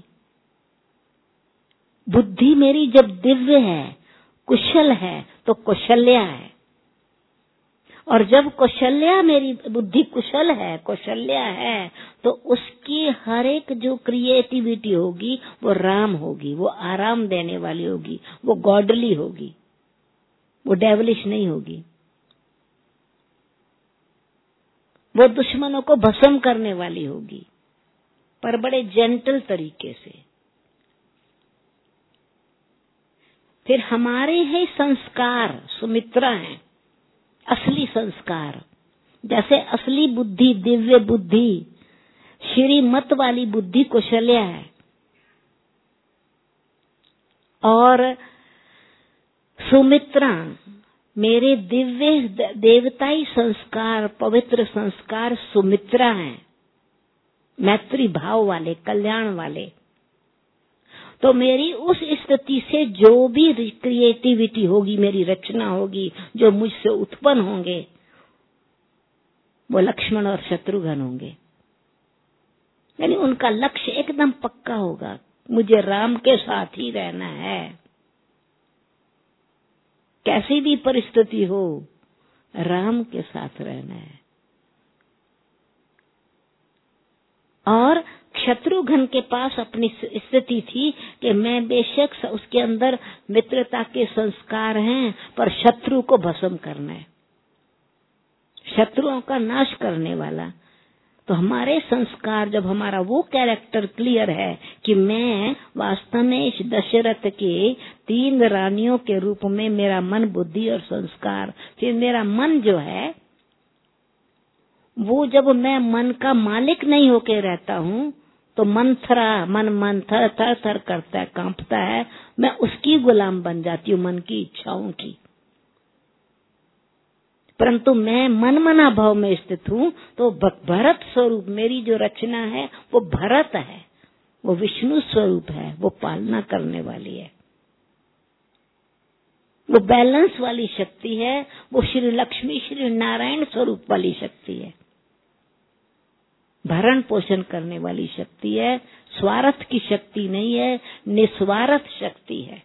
बुद्धि मेरी जब दिव्य है, कुशल है, तो कौशल्या है। और जब कौशल्या मेरी बुद्धि कुशल है, कौशल्या है, तो उसकी हर एक जो क्रिएटिविटी होगी वो राम होगी, वो आराम देने वाली होगी, वो गॉडली होगी, वो डेवलिश नहीं होगी। वो दुश्मनों को भस्म करने वाली होगी, पर बड़े जेंटल तरीके से। फिर हमारे है संस्कार, सुमित्रा है असली संस्कार। जैसे असली बुद्धि, दिव्य बुद्धि, श्रीमत वाली बुद्धि कौशल्या है, और सुमित्रा मेरे दिव्य देवताई संस्कार, पवित्र संस्कार सुमित्रा है, मैत्री भाव वाले, कल्याण वाले। तो मेरी उस स्थिति से जो भी क्रिएटिविटी होगी, मेरी रचना होगी, जो मुझसे उत्पन्न होंगे, वो लक्ष्मण और शत्रुघ्न होंगे। यानी उनका लक्ष्य एकदम पक्का होगा, मुझे राम के साथ ही रहना है। कैसी भी परिस्थिति हो, राम के साथ रहना है। और शत्रुघ्न के पास अपनी स्थिति थी कि मैं बेशक उसके अंदर मित्रता के संस्कार हैं, पर शत्रु को भस्म करना है, शत्रुओं का नाश करने वाला। तो हमारे संस्कार, जब हमारा वो कैरेक्टर क्लियर है कि मैं वास्तव में इस दशरथ के तीन रानियों के रूप में मेरा मन, बुद्धि और संस्कार, फिर मेरा मन जो है वो, जब मैं मन का मालिक नहीं होके रहता हूँ तो मंथरा मन मन थर थर थर करता है, कांपता है, मैं उसकी गुलाम बन जाती हूँ, मन की इच्छाओं की। परंतु मैं मन मना भाव में स्थित हूँ तो भरत स्वरूप, मेरी जो रचना है वो भरत है, वो विष्णु स्वरूप है, वो पालना करने वाली है, वो बैलेंस वाली शक्ति है, वो श्री लक्ष्मी श्री नारायण स्वरूप वाली शक्ति है, भरण पोषण करने वाली शक्ति है, स्वार्थ की शक्ति नहीं है, निस्वार्थ शक्ति है।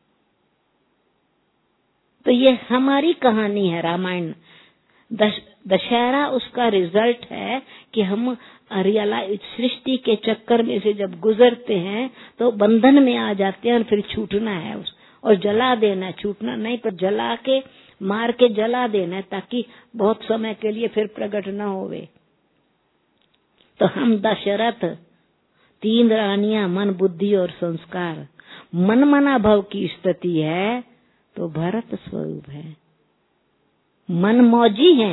तो ये हमारी कहानी है रामायण। दश, दशहरा उसका रिजल्ट है कि हम रियलाइज सृष्टि के चक्कर में से जब गुजरते हैं तो बंधन में आ जाते हैं और फिर छूटना है उस और जला देना, छूटना नहीं पर जला के, मार के जला देना, ताकि बहुत समय के लिए फिर प्रकट न होवे। तो हम दशरथ, तीन रानियां, मन बुद्धि और संस्कार, मन मना भव की स्थिति है तो भरत स्वरूप है। मन मौजी है,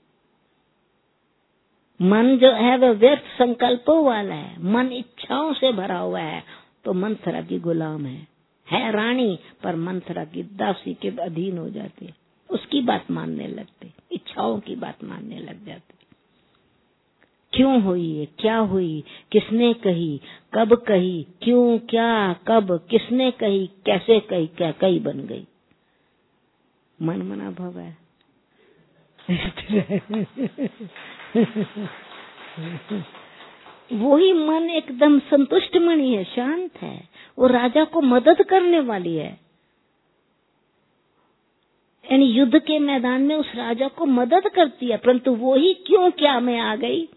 मन जो है वह व्यर्थ संकल्पों वाला है, मन इच्छाओं से भरा हुआ है, तो मंथरा की गुलाम है, है रानी पर मंथरा की दासी के अधीन हो जाती है, उसकी बात मानने लगते, इच्छाओं की बात मानने लग जाते। क्यों हुई है, क्या हुई, किसने कही, कब कही, क्यों, क्या, कब, किसने कही, कैसे कही, क्या कही बन गई। मन मना भव है। वही मन एकदम संतुष्ट मणि है, शांत है, वो राजा को मदद करने वाली है, यानी युद्ध के मैदान में उस राजा को मदद करती है, परंतु वो ही क्यों क्या में आ गई।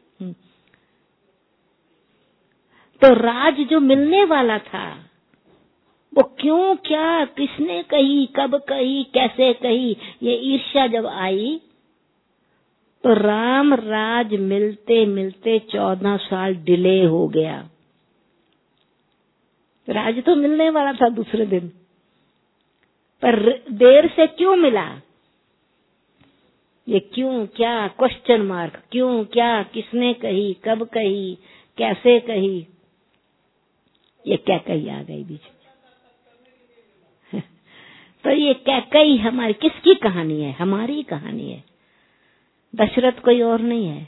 तो राज जो मिलने वाला था वो क्यों, क्या, किसने कही, कब कही, कैसे कही, ये ईर्ष्या जब आई तो राम राज मिलते मिलते चौदह साल डिले हो गया। राज तो मिलने वाला था दूसरे दिन, पर देर से क्यों मिला, ये क्यों, क्या, क्वेश्चन मार्क, क्यों, क्या, किसने कही, कब कही, कैसे कही, ये क्या कही आ गई बीच। तो ये क्या कही हमारी, किसकी कहानी है, हमारी कहानी है, दशरथ कोई और नहीं है।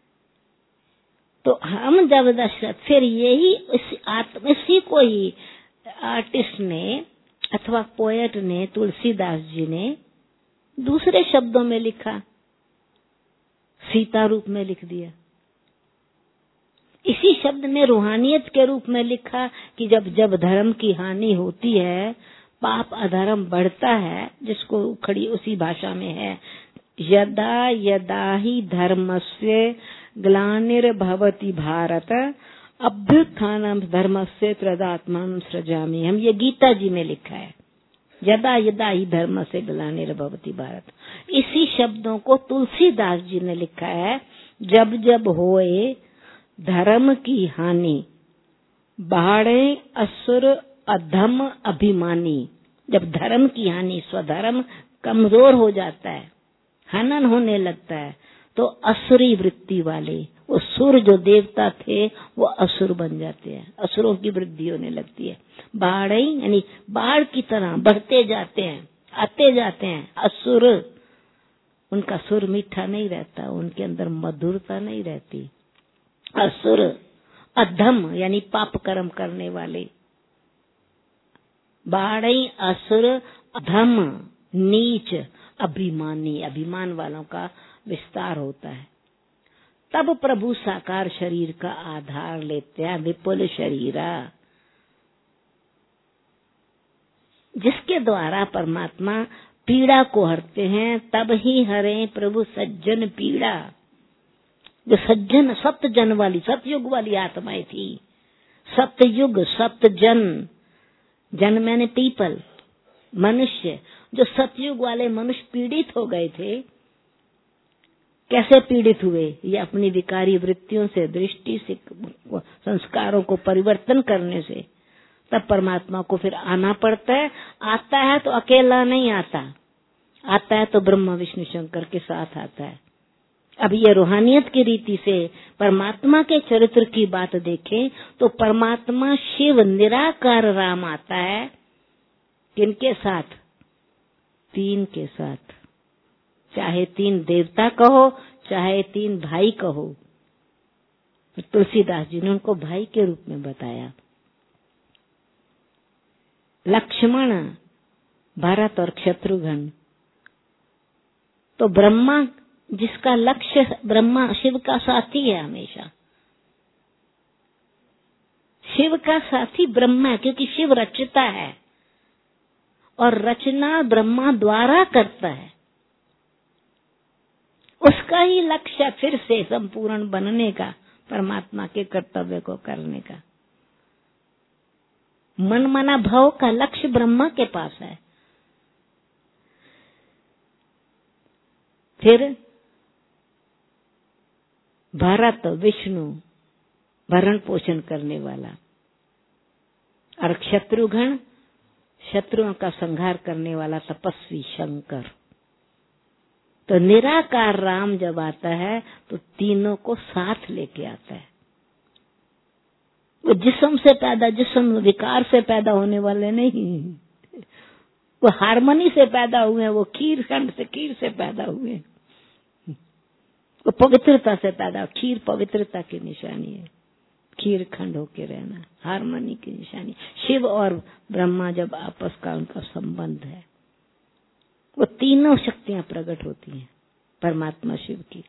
तो हम जब दशरथ, फिर यही इस आत्म इसी को ही आर्टिस्ट ने अथवा पोएट ने, तुलसीदास जी ने दूसरे शब्दों में लिखा, सीता रूप में लिख दिया, इसी शब्द में रूहानियत के रूप में लिखा कि जब जब धर्म की हानि होती है, पाप अधर्म बढ़ता है, जिसको खड़ी उसी भाषा में है, यदा यदा ही धर्मस्य ग्लानिर्भवति भारत अभ्युत्थानम धर्मस्य तदात्मानं सृजामि। हम ये गीता जी में लिखा है, यदा यदा ही धर्मस्य ग्लानिर्भवति भारत। इसी शब्दों को तुलसीदास जी ने लिखा है, जब जब होए धर्म की हानि, बाढ़े असुर अधम अभिमानी। जब धर्म की हानि, स्वधर्म कमजोर हो जाता है, हनन होने लगता है, तो असुरी वृत्ति वाले, वो सुर जो देवता थे वो असुर बन जाते हैं, असुरों की वृद्धि होने लगती है। बाढ़े यानी बाढ़ की तरह बढ़ते जाते हैं, आते जाते हैं असुर। उनका सुर मीठा नहीं रहता, उनके अंदर मधुरता नहीं रहती। असुर, अधम यानी पाप कर्म करने वाले, बाढ़ई असुर, अधम नीच, अभिमानी, अभिमान वालों का विस्तार होता है। तब प्रभु साकार शरीर का आधार लेते हैं, विपुल शरीरा, जिसके द्वारा परमात्मा पीड़ा को हरते हैं, तब ही हरे प्रभु सज्जन पीड़ा। जो सज्जन सत्य-जन वाली, सतयुग वाली आत्माएं थी, सतयुग सत्य जन, जन मैंने पीपल, मनुष्य, जो सतयुग वाले मनुष्य पीड़ित हो गए थे। कैसे पीड़ित हुए? ये अपनी विकारी वृत्तियों से, दृष्टि से, संस्कारों को परिवर्तन करने से। तब परमात्मा को फिर आना पड़ता है। आता है तो अकेला नहीं आता, आता है तो ब्रह्मा विष्णु शंकर के साथ आता है। अब ये रूहानियत की रीति से परमात्मा के चरित्र की बात देखें तो परमात्मा शिव निराकार राम आता है। किनके साथ? तीन के साथ। चाहे तीन देवता कहो, चाहे तीन भाई कहो। तुलसीदास जी ने उनको भाई के रूप में बताया। लक्ष्मण, भरत और शत्रुघ्न। तो ब्रह्मा, जिसका लक्ष्य ब्रह्मा शिव का साथी है हमेशा। शिव का साथी ब्रह्मा है, क्योंकि शिव रचता है और रचना ब्रह्मा द्वारा करता है। उसका ही लक्ष्य फिर से संपूर्ण बनने का, परमात्मा के कर्तव्य को करने का। मन मना भाव का लक्ष्य ब्रह्मा के पास है। फिर भरत विष्णु, भरण पोषण करने वाला, और शत्रुघ्न शत्रुओं का संहार करने वाला तपस्वी शंकर। तो निराकार राम जब आता है तो तीनों को साथ लेके आता है। वो जिस्म से पैदा, जिस्म विकार से पैदा होने वाले नहीं, वो हारमोनी से पैदा हुए हैं, वो खीर खंड से, खीर से पैदा हुए हैं। वो पवित्रता से पैदा, खीर पवित्रता की निशानी है, खीर खंड होके रहना हारमोनी की निशानी। शिव और ब्रह्मा जब आपस का उनका संबंध है, वो तीनों शक्तियां प्रकट होती हैं परमात्मा शिव की।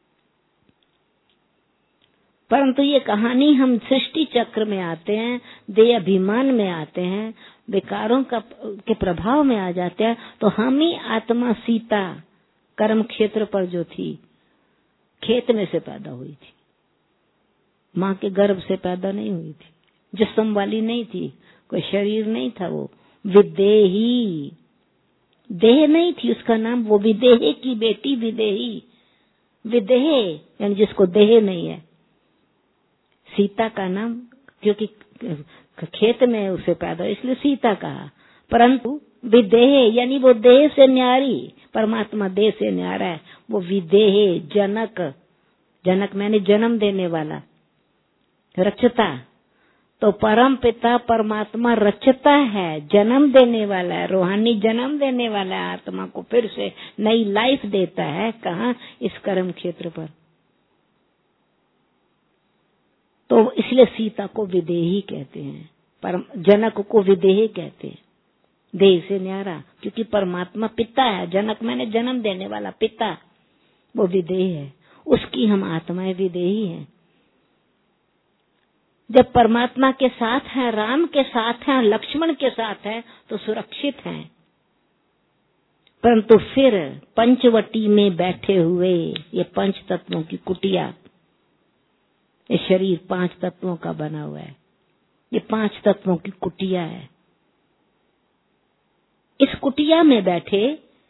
परंतु ये कहानी हम सृष्टि चक्र में आते हैं, देह अभिमान में आते हैं, विकारों का के प्रभाव में आ जाते हैं, तो हम ही आत्मा सीता कर्म क्षेत्र पर जो थी, खेत में से पैदा हुई थी, माँ के गर्भ से पैदा नहीं हुई थी, जिस्म वाली नहीं थी, कोई शरीर नहीं था। वो विदेही, देह नहीं थी उसका नाम, वो विदेह की बेटी विदेही। विदेह यानी जिसको देह नहीं है। सीता का नाम क्योंकि खेत में उसे पैदा इसलिए सीता कहा, परंतु विदेह यानी वो देह से न्यारी, परमात्मा देह से न्यारा है। वो विदेह, जनक, जनक मैंने जन्म देने वाला, रचता। तो परम पिता परमात्मा रचता है, जन्म देने वाला है, रूहानी जन्म देने वाला है, आत्मा को फिर से नई लाइफ देता है। कहाँ? इस कर्म क्षेत्र पर। तो इसलिए सीता को विदेही कहते हैं, परम जनक को विदेह कहते हैं, देह से न्यारा, क्योंकि परमात्मा पिता है। जनक मैंने जन्म देने वाला, पिता वो विदेह है, उसकी हम आत्माएं विदेही हैं। जब परमात्मा के साथ हैं, राम के साथ हैं, लक्ष्मण के साथ हैं, तो सुरक्षित हैं। परंतु फिर पंचवटी में बैठे हुए ये पंच तत्वों की कुटिया, ये शरीर पांच तत्वों का बना हुआ है, ये पांच तत्वों की कुटिया है। इस कुटिया में बैठे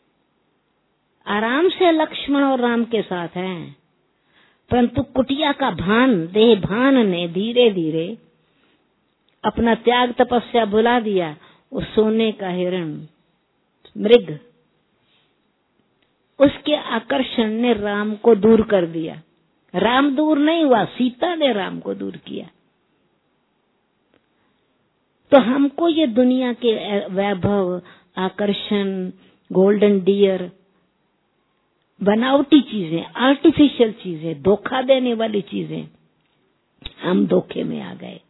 आराम से लक्ष्मण और राम के साथ हैं, परंतु कुटिया का भान, देह भान ने धीरे धीरे अपना त्याग तपस्या भुला दिया। वो सोने का हिरण, मृग, उसके आकर्षण ने राम को दूर कर दिया। राम दूर नहीं हुआ, सीता ने राम को दूर किया। तो हमको ये दुनिया के वैभव, आकर्षण, गोल्डन डियर, बनावटी चीजें, आर्टिफिशियल चीजें, धोखा देने वाली चीजें, हम धोखे में आ गए,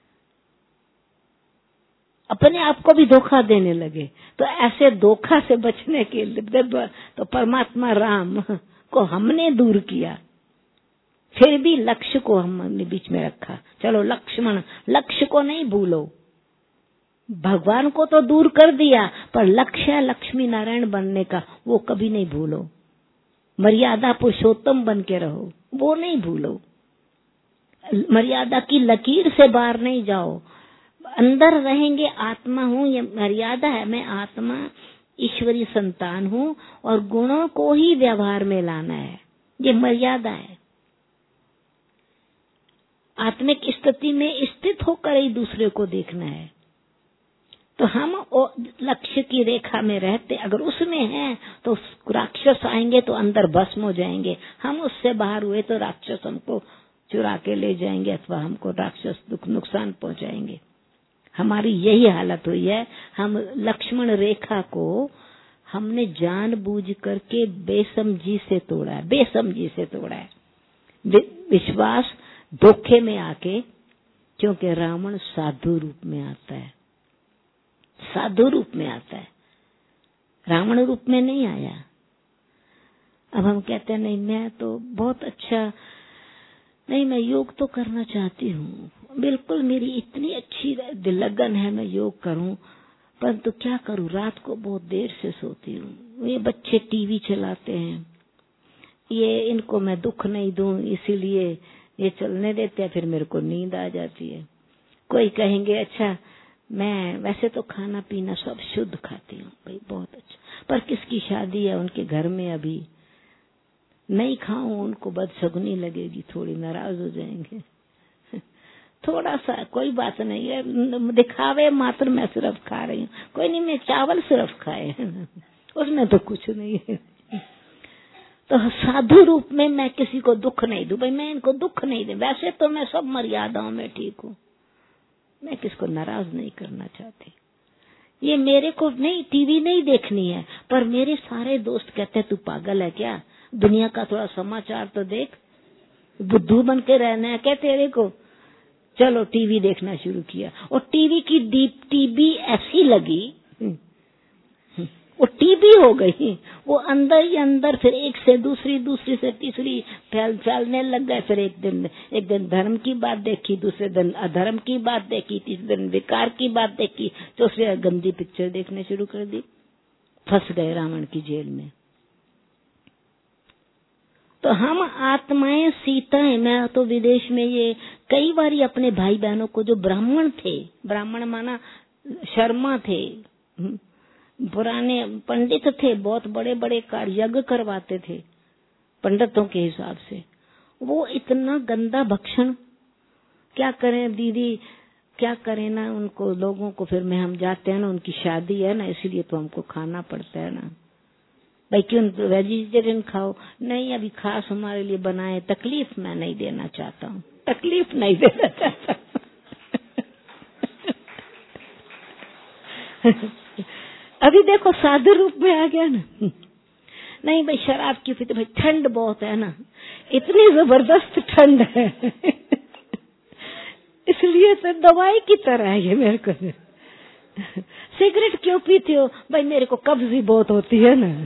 अपने आप को भी धोखा देने लगे। तो ऐसे धोखा से बचने के लिए तो परमात्मा राम को हमने दूर किया, फिर भी लक्ष्य को हमने बीच में रखा। चलो लक्ष्मण, लक्ष्य को नहीं भूलो, भगवान को तो दूर कर दिया, पर लक्ष्य है लक्ष्मी नारायण बनने का, वो कभी नहीं भूलो। मर्यादा पुरुषोत्तम बन के रहो, वो नहीं भूलो। मर्यादा की लकीर से बाहर नहीं जाओ, अंदर रहेंगे। आत्मा हूँ, ये मर्यादा है, मैं आत्मा ईश्वरीय संतान हूँ और गुणों को ही व्यवहार में लाना है, ये मर्यादा है। आत्मिक स्थिति में स्थित होकर ही दूसरे को देखना है। तो हम लक्ष्य की रेखा में रहते, अगर उसमें हैं तो राक्षस आएंगे तो अंदर भस्म हो जाएंगे। हम उससे बाहर हुए तो राक्षस हमको चुरा के ले जाएंगे अथवा हमको राक्षस दुख नुकसान पहुंचाएंगे। हमारी यही हालत हुई है। हम लक्ष्मण रेखा को हमने जानबूझ करके बेसमझी से तोड़ा है, बेसमझी से तोड़ा है, विश्वास धोखे में आके। क्योंकि रावण साधु रूप में आता है, साधु रूप में आता है, रावण रूप में नहीं आया। अब हम कहते हैं नहीं मैं तो बहुत अच्छा, नहीं मैं योग तो करना चाहती हूँ, बिल्कुल मेरी इतनी अच्छी लगन है मैं योग करूँ, परंतु तो क्या करूँ, रात को बहुत देर से सोती हूँ। ये बच्चे टीवी चलाते हैं, ये इनको मैं दुख नहीं दूं इसीलिए ये चलने देते हैं, फिर मेरे को नींद आ जाती है। कोई कहेंगे अच्छा मैं वैसे तो खाना पीना सब शुद्ध खाती हूँ, भाई बहुत अच्छा, पर किसकी शादी है उनके घर में अभी नहीं खाऊं उनको बदशगुनी लगेगी, थोड़ी नाराज हो जाएंगे। थोड़ा सा कोई बात नहीं है, दिखावे मात्र मैं सिर्फ खा रही हूँ, कोई नहीं मैं चावल सिर्फ खाए उसमें तो कुछ नहीं है। तो साधु रूप में मैं किसी को दुख नहीं दूं, भाई मैं इनको दुख नहीं दे, वैसे तो मैं सब मर्यादाओं में ठीक हूँ, मैं किसको नाराज नहीं करना चाहती। ये मेरे को नहीं टीवी नहीं देखनी है, पर मेरे सारे दोस्त कहते तू पागल है क्या, दुनिया का थोड़ा समाचार तो देख, बुद्धू बन के रहना है क्या तेरे को। चलो टीवी देखना शुरू किया और टीवी की डीप टीबी ऐसी लगी, वो टीबी हो गई, वो अंदर ही अंदर, फिर एक से दूसरी, दूसरी से तीसरी फैल फैलने लग गए। फिर एक दिन एक दिन धर्म की बात देखी, दूसरे दिन अधर्म की बात देखी, तीसरे दिन विकार की बात देखी, चौथे गंदी पिक्चर देखने शुरू कर दी, फंस गए रावण की जेल में। तो हम आत्माएं सीता है। मैं तो विदेश में ये कई बार अपने भाई बहनों को जो ब्राह्मण थे, ब्राह्मण माना शर्मा थे, पुराने पंडित थे, बहुत बड़े बड़े कार्य यज्ञ करवाते थे पंडितों के हिसाब से, वो इतना गंदा भक्षण, क्या करें दीदी क्या करें ना, उनको लोगों को फिर में हम जाते हैं ना, उनकी शादी है ना इसीलिए तो हमको खाना पड़ता है ना, भाई क्यों वेजिटेरियन खाओ, नहीं अभी खास हमारे लिए बनाए, तकलीफ मैं नहीं देना चाहता हूँ, तकलीफ नहीं देना चाहता अभी देखो साधु रूप में आ गया ना, नहीं भाई शराब की फिर भाई ठंड बहुत है ना, इतनी जबरदस्त ठंड है इसलिए तो दवाई की तरह है ये मेरे को। सिगरेट क्यों पीते हो, भाई मेरे को कब्ज भी बहुत होती है ना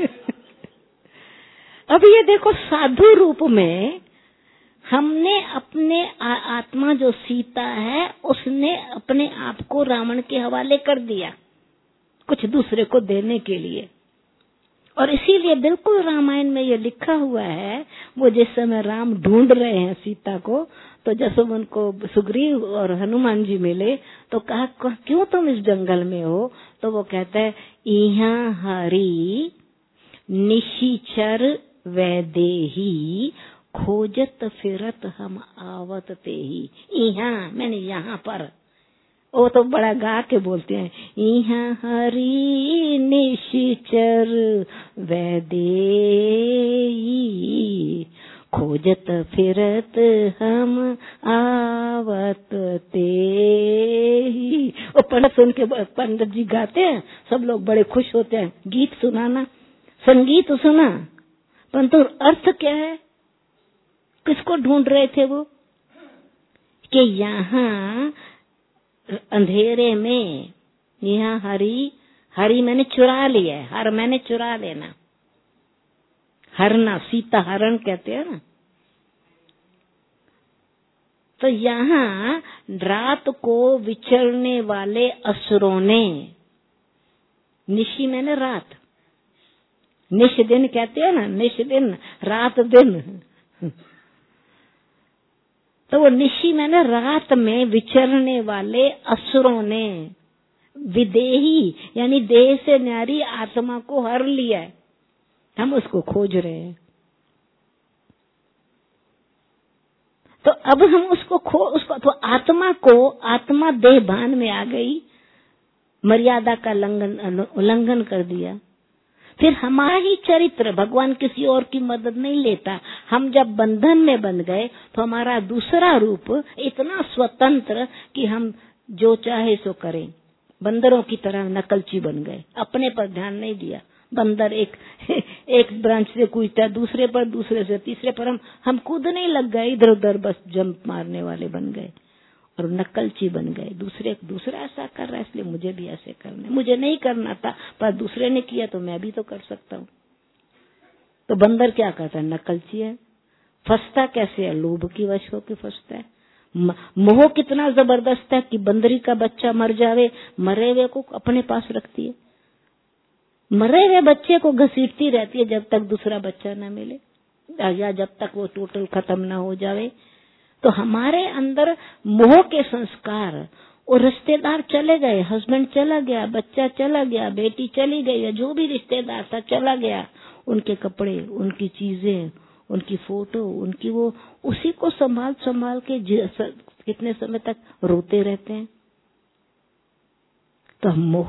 अब ये देखो साधु रूप में हमने अपने आत्मा जो सीता है उसने अपने आप को रावण के हवाले कर दिया कुछ दूसरे को देने के लिए। और इसीलिए बिल्कुल रामायण में ये लिखा हुआ है, वो जिस समय राम ढूंढ रहे हैं सीता को, तो जैसे उनको सुग्रीव और हनुमान जी मिले तो कहा क्यों तुम इस जंगल में हो, तो वो कहता है यहाँ हरि निशिचर वैदेही खोजत फिरत हम आवत ते ही। यहाँ मैंने यहाँ पर, वो तो बड़ा गा के बोलते हैं, यहाँ हरि निशिचर वैदेही खोजत फिरत हम आवत ते ही। वो पंडित सुन के, पंडित जी गाते हैं, सब लोग बड़े खुश होते हैं, गीत सुनाना, संगीत सुना, परंतु अर्थ क्या है, किसको ढूंढ रहे थे वो, कि यहाँ अंधेरे में, यहाँ हरि, हरि मैंने चुरा लिया है, हर मैंने चुरा लेना, हरना, सीता हरण कहते हैं ना, तो यहाँ रात को विचरने वाले असुरों ने, निशी मैंने रात, निश दिन कहते हैं ना, निश दिन, रात दिन, तो वो निशी मैंने रात में विचरने वाले असुरों ने विदेही यानी देह से न्यारी आत्मा को हर लिया है। हम उसको खोज रहे हैं। तो अब हम उसको खो उसको तो आत्मा को, आत्मा देह भान में आ गई, मर्यादा का लंघन उल्लंघन कर दिया। फिर हमारा ही चरित्र, भगवान किसी और की मदद नहीं लेता। हम जब बंधन में बंध गए तो हमारा दूसरा रूप इतना स्वतंत्र कि हम जो चाहे सो करें। बंदरों की तरह नकलची बन गए, अपने पर ध्यान नहीं दिया। बंदर एक एक ब्रांच से कूदता, दूसरे पर, दूसरे से तीसरे पर, हम हम कूदने लग गए, इधर उधर बस जंप मारने वाले बन गए और नकलची बन गए। दूसरे दूसरा ऐसा कर रहा है इसलिए मुझे भी ऐसे करना है। मुझे नहीं करना था पर दूसरे ने किया तो मैं भी तो कर सकता हूँ। तो बंदर क्या करता है? नकलची है। फंसता कैसे है? लोभ की वश होकर फंसता है। मोह कितना जबरदस्त है कि बंदरी का बच्चा मर जावे, मरे हुए को अपने पास रखती है, मरे हुए बच्चे को घसीटती रहती है जब तक दूसरा बच्चा न मिले या जब तक वो टोटल खत्म ना हो जावे। तो हमारे अंदर मोह के संस्कार, और रिश्तेदार चले गए, हस्बैंड चला गया, बच्चा चला गया, बेटी चली गई, या जो भी रिश्तेदार था चला गया, उनके कपड़े, उनकी चीजें, उनकी फोटो, उनकी वो, उसी को संभाल संभाल के कितने समय तक रोते रहते हैं। तो मोह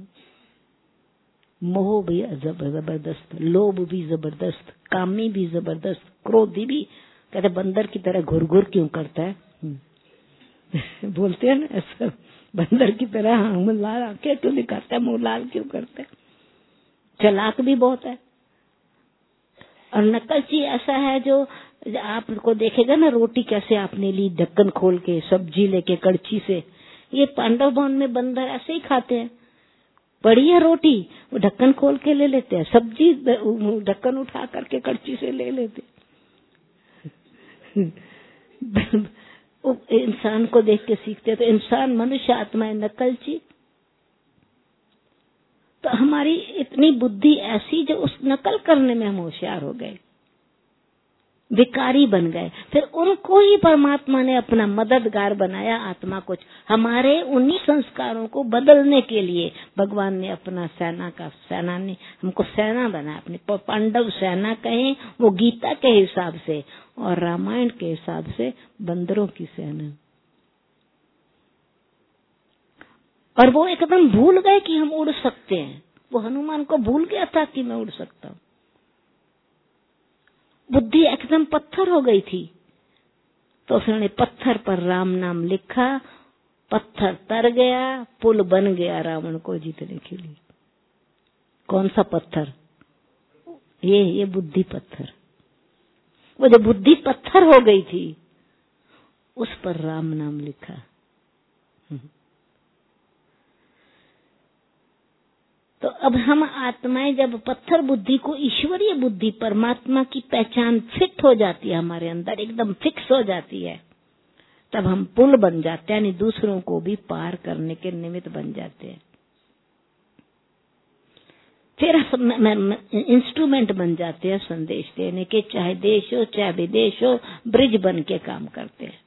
मोह भी जबरदस्त, लोभ भी जबरदस्त, कामी भी जबरदस्त, क्रोधी भी। कहते बंदर की तरह घुर घुर क्यों करता है? बोलते हैं ना ऐसा, बंदर की तरह मुंह लाल आंखें क्यों दिखाता है, मुंह लाल क्यों करता है? चालाक भी बहुत है। और नकलची ऐसा है जो आपको देखेगा ना, रोटी कैसे आपने ली ढक्कन खोल के, सब्जी लेके कड़छी से। ये पांडव वन में बंदर ऐसे ही खाते हैं। पड़ी है रोटी, वो ढक्कन खोल के ले लेते हैं, सब्जी ढक्कन उठा करके कड़छी से ले लेते। इंसान को देख के सीखते। तो इंसान, मनुष्य आत्मा है नकलची। तो हमारी इतनी बुद्धि ऐसी जो उस नकल करने में हम होशियार हो गए, भिखारी बन गए। फिर उनको ही परमात्मा ने अपना मददगार बनाया, आत्मा को। हमारे उन्हीं संस्कारों को बदलने के लिए भगवान ने अपना सेना का सेना ने हमको सेना बनाया। अपने पांडव सेना कहें वो गीता के हिसाब से, और रामायण के हिसाब से बंदरों की सेना। और वो एकदम भूल गए कि हम उड़ सकते हैं। वो हनुमान को भूल गया था कि मैं उड़ सकता हूँ। बुद्धि एकदम पत्थर हो गई थी। तो उसने पत्थर पर राम नाम लिखा, पत्थर तर गया, पुल बन गया रावण को जीतने के लिए। कौन सा पत्थर? ये ये बुद्धि पत्थर। वो जो बुद्धि पत्थर हो गई थी, उस पर राम नाम लिखा। तो अब हम आत्माएं जब पत्थर बुद्धि को ईश्वरीय बुद्धि, परमात्मा की पहचान फिट हो जाती है, हमारे अंदर एकदम फिक्स हो जाती है, तब हम पुल बन जाते हैं, यानी दूसरों को भी पार करने के निमित्त बन जाते हैं। फिर इंस्ट्रूमेंट बन जाते हैं संदेश देने के, चाहे देश हो चाहे विदेश हो, ब्रिज बन के काम करते हैं।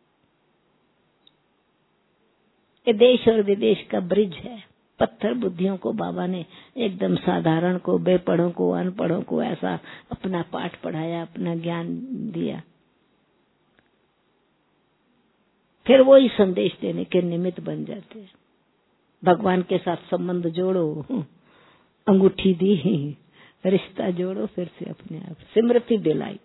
ये देश और विदेश का ब्रिज है। पत्थर बुद्धियों को बाबा ने एकदम साधारण को, बेपढ़ों को, अनपढ़ों को ऐसा अपना पाठ पढ़ाया, अपना ज्ञान दिया। फिर वो ही संदेश देने के निमित्त बन जाते हैं। भगवान के साथ संबंध जोड़ो, अंगूठी दी, रिश्ता जोड़ो, फिर से अपने आप स्मृति दिलाई।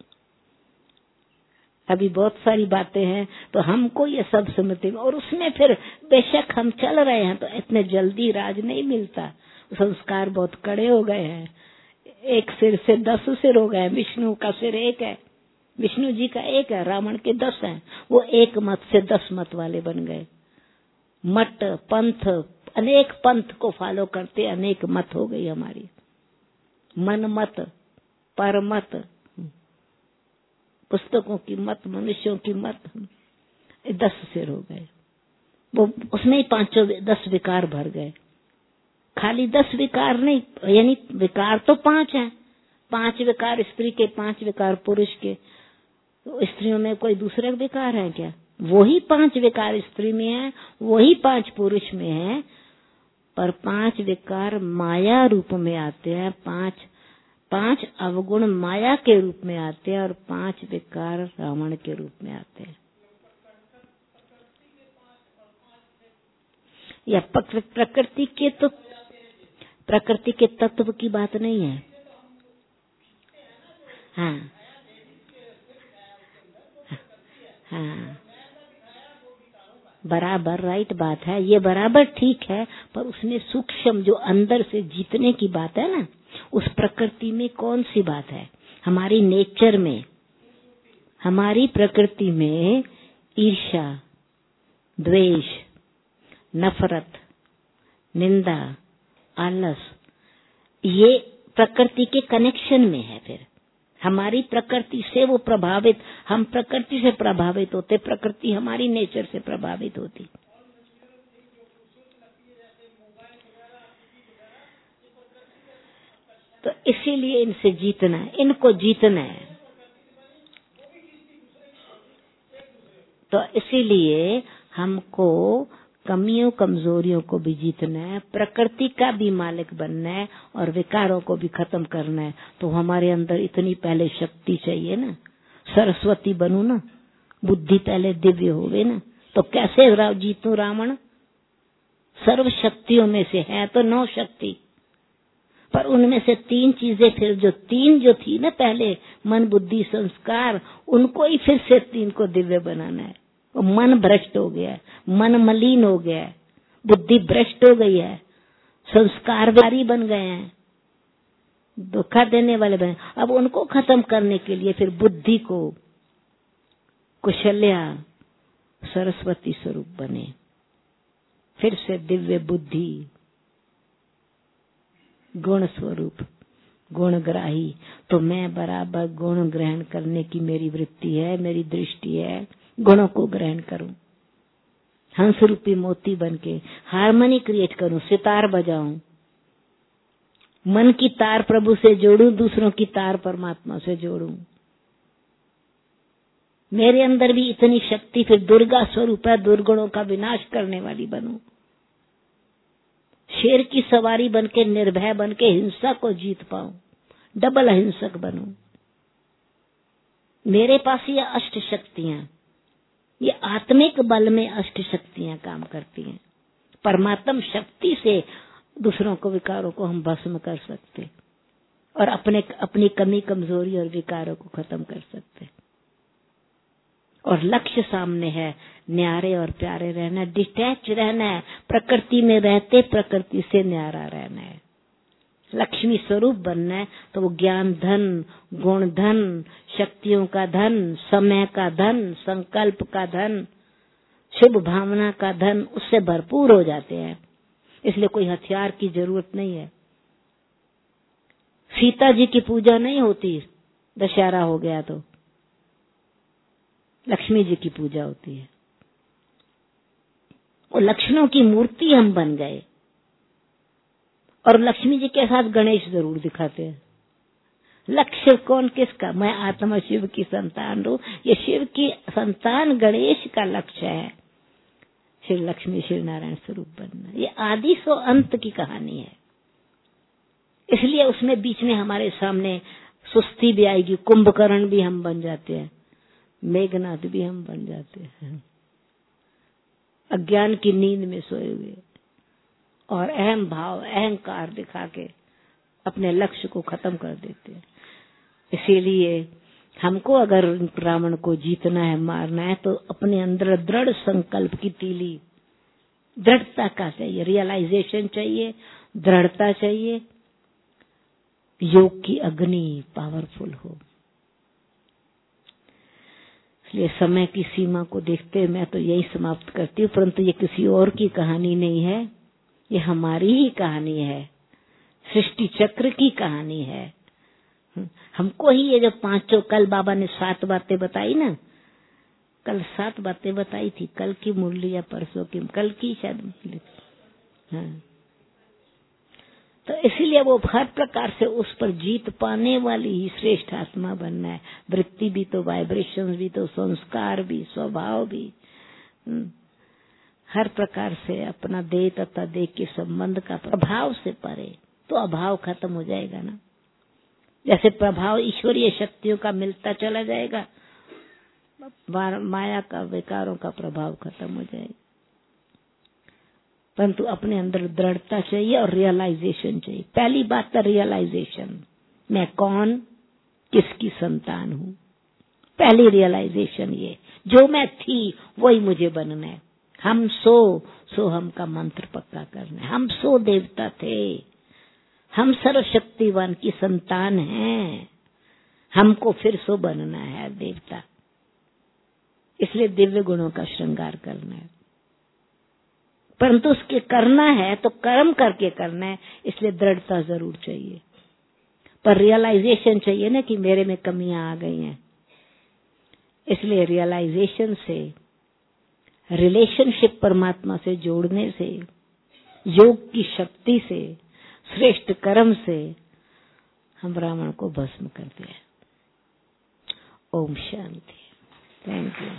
अभी बहुत सारी बातें हैं तो हमको ये सब स्मृति, और उसमें फिर बेशक हम चल रहे हैं तो इतने जल्दी राज नहीं मिलता। संस्कार बहुत कड़े हो गए हैं। एक सिर से दस सिर हो गए। विष्णु का सिर एक है, विष्णु जी का एक है, रावण के दस हैं। वो एक मत से दस मत वाले बन गए। मत पंथ, अनेक पंथ को फॉलो करते अनेक मत हो गई हमारी। मन मत, पर मत, पुस्तकों की मत, मनुष्यों की मत, दस सिर हो गए, वो उसमें ही पांचों दस विकार भर गए। खाली दस विकार नहीं, यानी विकार तो पांच हैं, पांच विकार स्त्री के, पांच विकार पुरुष के। तो स्त्रियों में कोई दूसरे विकार है क्या? वही पांच विकार स्त्री में है, वही पांच पुरुष में है, पर पांच विकार माया रूप में आते हैं, पांच पांच अवगुण माया के रूप में आते हैं और पांच विकार रावण के रूप में आते हैं। या प्रकृति के तो प्रकृति के तत्व की बात नहीं है। हाँ हाँ, बराबर राइट बात है, ये बराबर ठीक है, पर उसमें सूक्ष्म जो अंदर से जीतने की बात है ना, उस प्रकृति में कौन सी बात है? हमारी नेचर में, हमारी प्रकृति में ईर्ष्या, द्वेष, नफरत, निंदा, आलस, ये प्रकृति के कनेक्शन में है। फिर हमारी प्रकृति से वो प्रभावित, हम प्रकृति से प्रभावित होते, प्रकृति हमारी नेचर से प्रभावित होती। तो इसीलिए इनसे जीतना है, इनको जीतना है। तो इसीलिए हमको कमियों कमजोरियों को भी जीतना है, प्रकृति का भी मालिक बनना है और विकारों को भी खत्म करना है। तो हमारे अंदर इतनी पहले शक्ति चाहिए ना, सरस्वती बनू ना, बुद्धि पहले दिव्य होवे ना। तो कैसे रा, जीतू रावण? सर्व शक्तियों में से है तो नौ शक्ति, पर उनमें से तीन चीजें, फिर जो तीन जो थी ना पहले, मन बुद्धि संस्कार, उनको ही फिर से तीन को दिव्य बनाना है। मन भ्रष्ट हो गया है, मन मलिन हो गया है, बुद्धि भ्रष्ट हो गई है, संस्कार भारी बन गए हैं, धोखा देने वाले बने। अब उनको खत्म करने के लिए फिर बुद्धि को कुशल्या सरस्वती स्वरूप बने, फिर से दिव्य बुद्धि, गुण स्वरूप, गुणग्राही। तो मैं बराबर गुण ग्रहण करने की मेरी वृत्ति है, मेरी दृष्टि है, गुणों को ग्रहण करूं, हंस रूपी मोती बनके हारमोनी क्रिएट करूं, सितार बजाऊं, मन की तार प्रभु से जोड़ूं, दूसरों की तार परमात्मा से जोड़ूं। मेरे अंदर भी इतनी शक्ति, फिर दुर्गा स्वरूप है, दुर्गुणों का विनाश करने वाली बनूं, शेर की सवारी बनके, निर्भय बनके हिंसा को जीत पाऊं, डबल अहिंसक बनूं। मेरे पास ये अष्ट शक्तियां, ये आत्मिक बल में अष्ट शक्तियां काम करती हैं। परमात्म शक्ति से दूसरों को, विकारों को हम भस्म कर सकते और अपने अपनी कमी कमजोरी और विकारों को खत्म कर सकते। और लक्ष्य सामने है, न्यारे और प्यारे रहना, डिटैच रहना है, प्रकृति में रहते प्रकृति से न्यारा रहना है, लक्ष्मी स्वरूप बनना है। तो वो ज्ञान धन, गुण धन, शक्तियों का धन, समय का धन, संकल्प का धन, शुभ भावना का धन, उससे भरपूर हो जाते हैं। इसलिए कोई हथियार की जरूरत नहीं है। सीता जी की पूजा नहीं होती, दशहरा हो गया तो लक्ष्मी जी की पूजा होती है। वो लक्ष्मणों की मूर्ति हम बन गए और लक्ष्मी जी के साथ गणेश जरूर दिखाते हैं। लक्ष्य कौन किसका? मैं आत्मा शिव की संतान हूँ, ये शिव की संतान गणेश का लक्ष्य है, शिव लक्ष्मी शिव नारायण स्वरूप बनना। ये आदि सो अंत की कहानी है। इसलिए उसमें बीच में हमारे सामने सुस्ती भी आएगी, कुंभकर्ण भी हम बन जाते हैं, मेघनाथ भी हम बन जाते हैं, अज्ञान की नींद में सोए हुए और अहम भाव अहंकार दिखा के अपने लक्ष्य को खत्म कर देते हैं। इसीलिए हमको अगर रावण को जीतना है, मारना है, तो अपने अंदर दृढ़ संकल्प की तीली, दृढ़ता का चाहिए, रियलाइजेशन चाहिए, दृढ़ता चाहिए, योग की अग्नि पावरफुल हो। इसलिए समय की सीमा को देखते हुए मैं तो यही समाप्त करती हूँ, परंतु ये किसी और की कहानी नहीं है, ये हमारी ही कहानी है, सृष्टि चक्र की कहानी है। हमको ही ये जो पांचों, कल बाबा ने सात बातें बताई ना, कल सात बातें बताई थी, कल की मुरली या परसों की, कल की शायद मुरली। हाँ, तो इसीलिए वो हर प्रकार से उस पर जीत पाने वाली ही श्रेष्ठ आत्मा बनना है। वृत्ति भी तो, वाइब्रेशन भी तो, संस्कार भी, स्वभाव भी, हर प्रकार से अपना देह तथा देह के संबंध का प्रभाव से परे, तो अभाव खत्म हो जाएगा ना। जैसे प्रभाव ईश्वरीय शक्तियों का मिलता चला जाएगा, माया का, विकारों का प्रभाव खत्म हो जाएगा। परंतु अपने अंदर दृढ़ता चाहिए और रियलाइजेशन चाहिए। पहली बात तो रियलाइजेशन, मैं कौन, किसकी संतान हूँ। पहली रियलाइजेशन ये, जो मैं थी वही मुझे बनना है। हम सो सो हम का मंत्र पक्का करना है। हम सो देवता थे, हम सर्वशक्तिवान की संतान हैं, हमको फिर सो बनना है देवता। इसलिए दिव्य गुणों का श्रृंगार करना है। परंतु उसके करना है तो कर्म करके करना है, इसलिए दृढ़ता जरूर चाहिए। पर रियलाइजेशन चाहिए ना कि मेरे में कमियां आ गई हैं। इसलिए रियलाइजेशन से, रिलेशनशिप परमात्मा से जोड़ने से, योग की शक्ति से, श्रेष्ठ कर्म से हम रावण को भस्म करते हैं। ओम शांति। Thank you.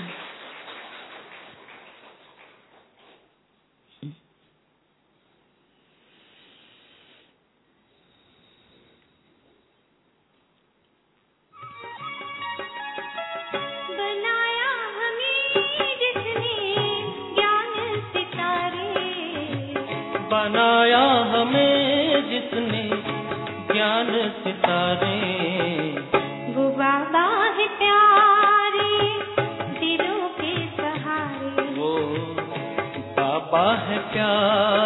बनाया हमें जिसने ज्ञान सितारे, वो बाबा है प्यारे दिलों के सहारे, वो बाबा है प्यारे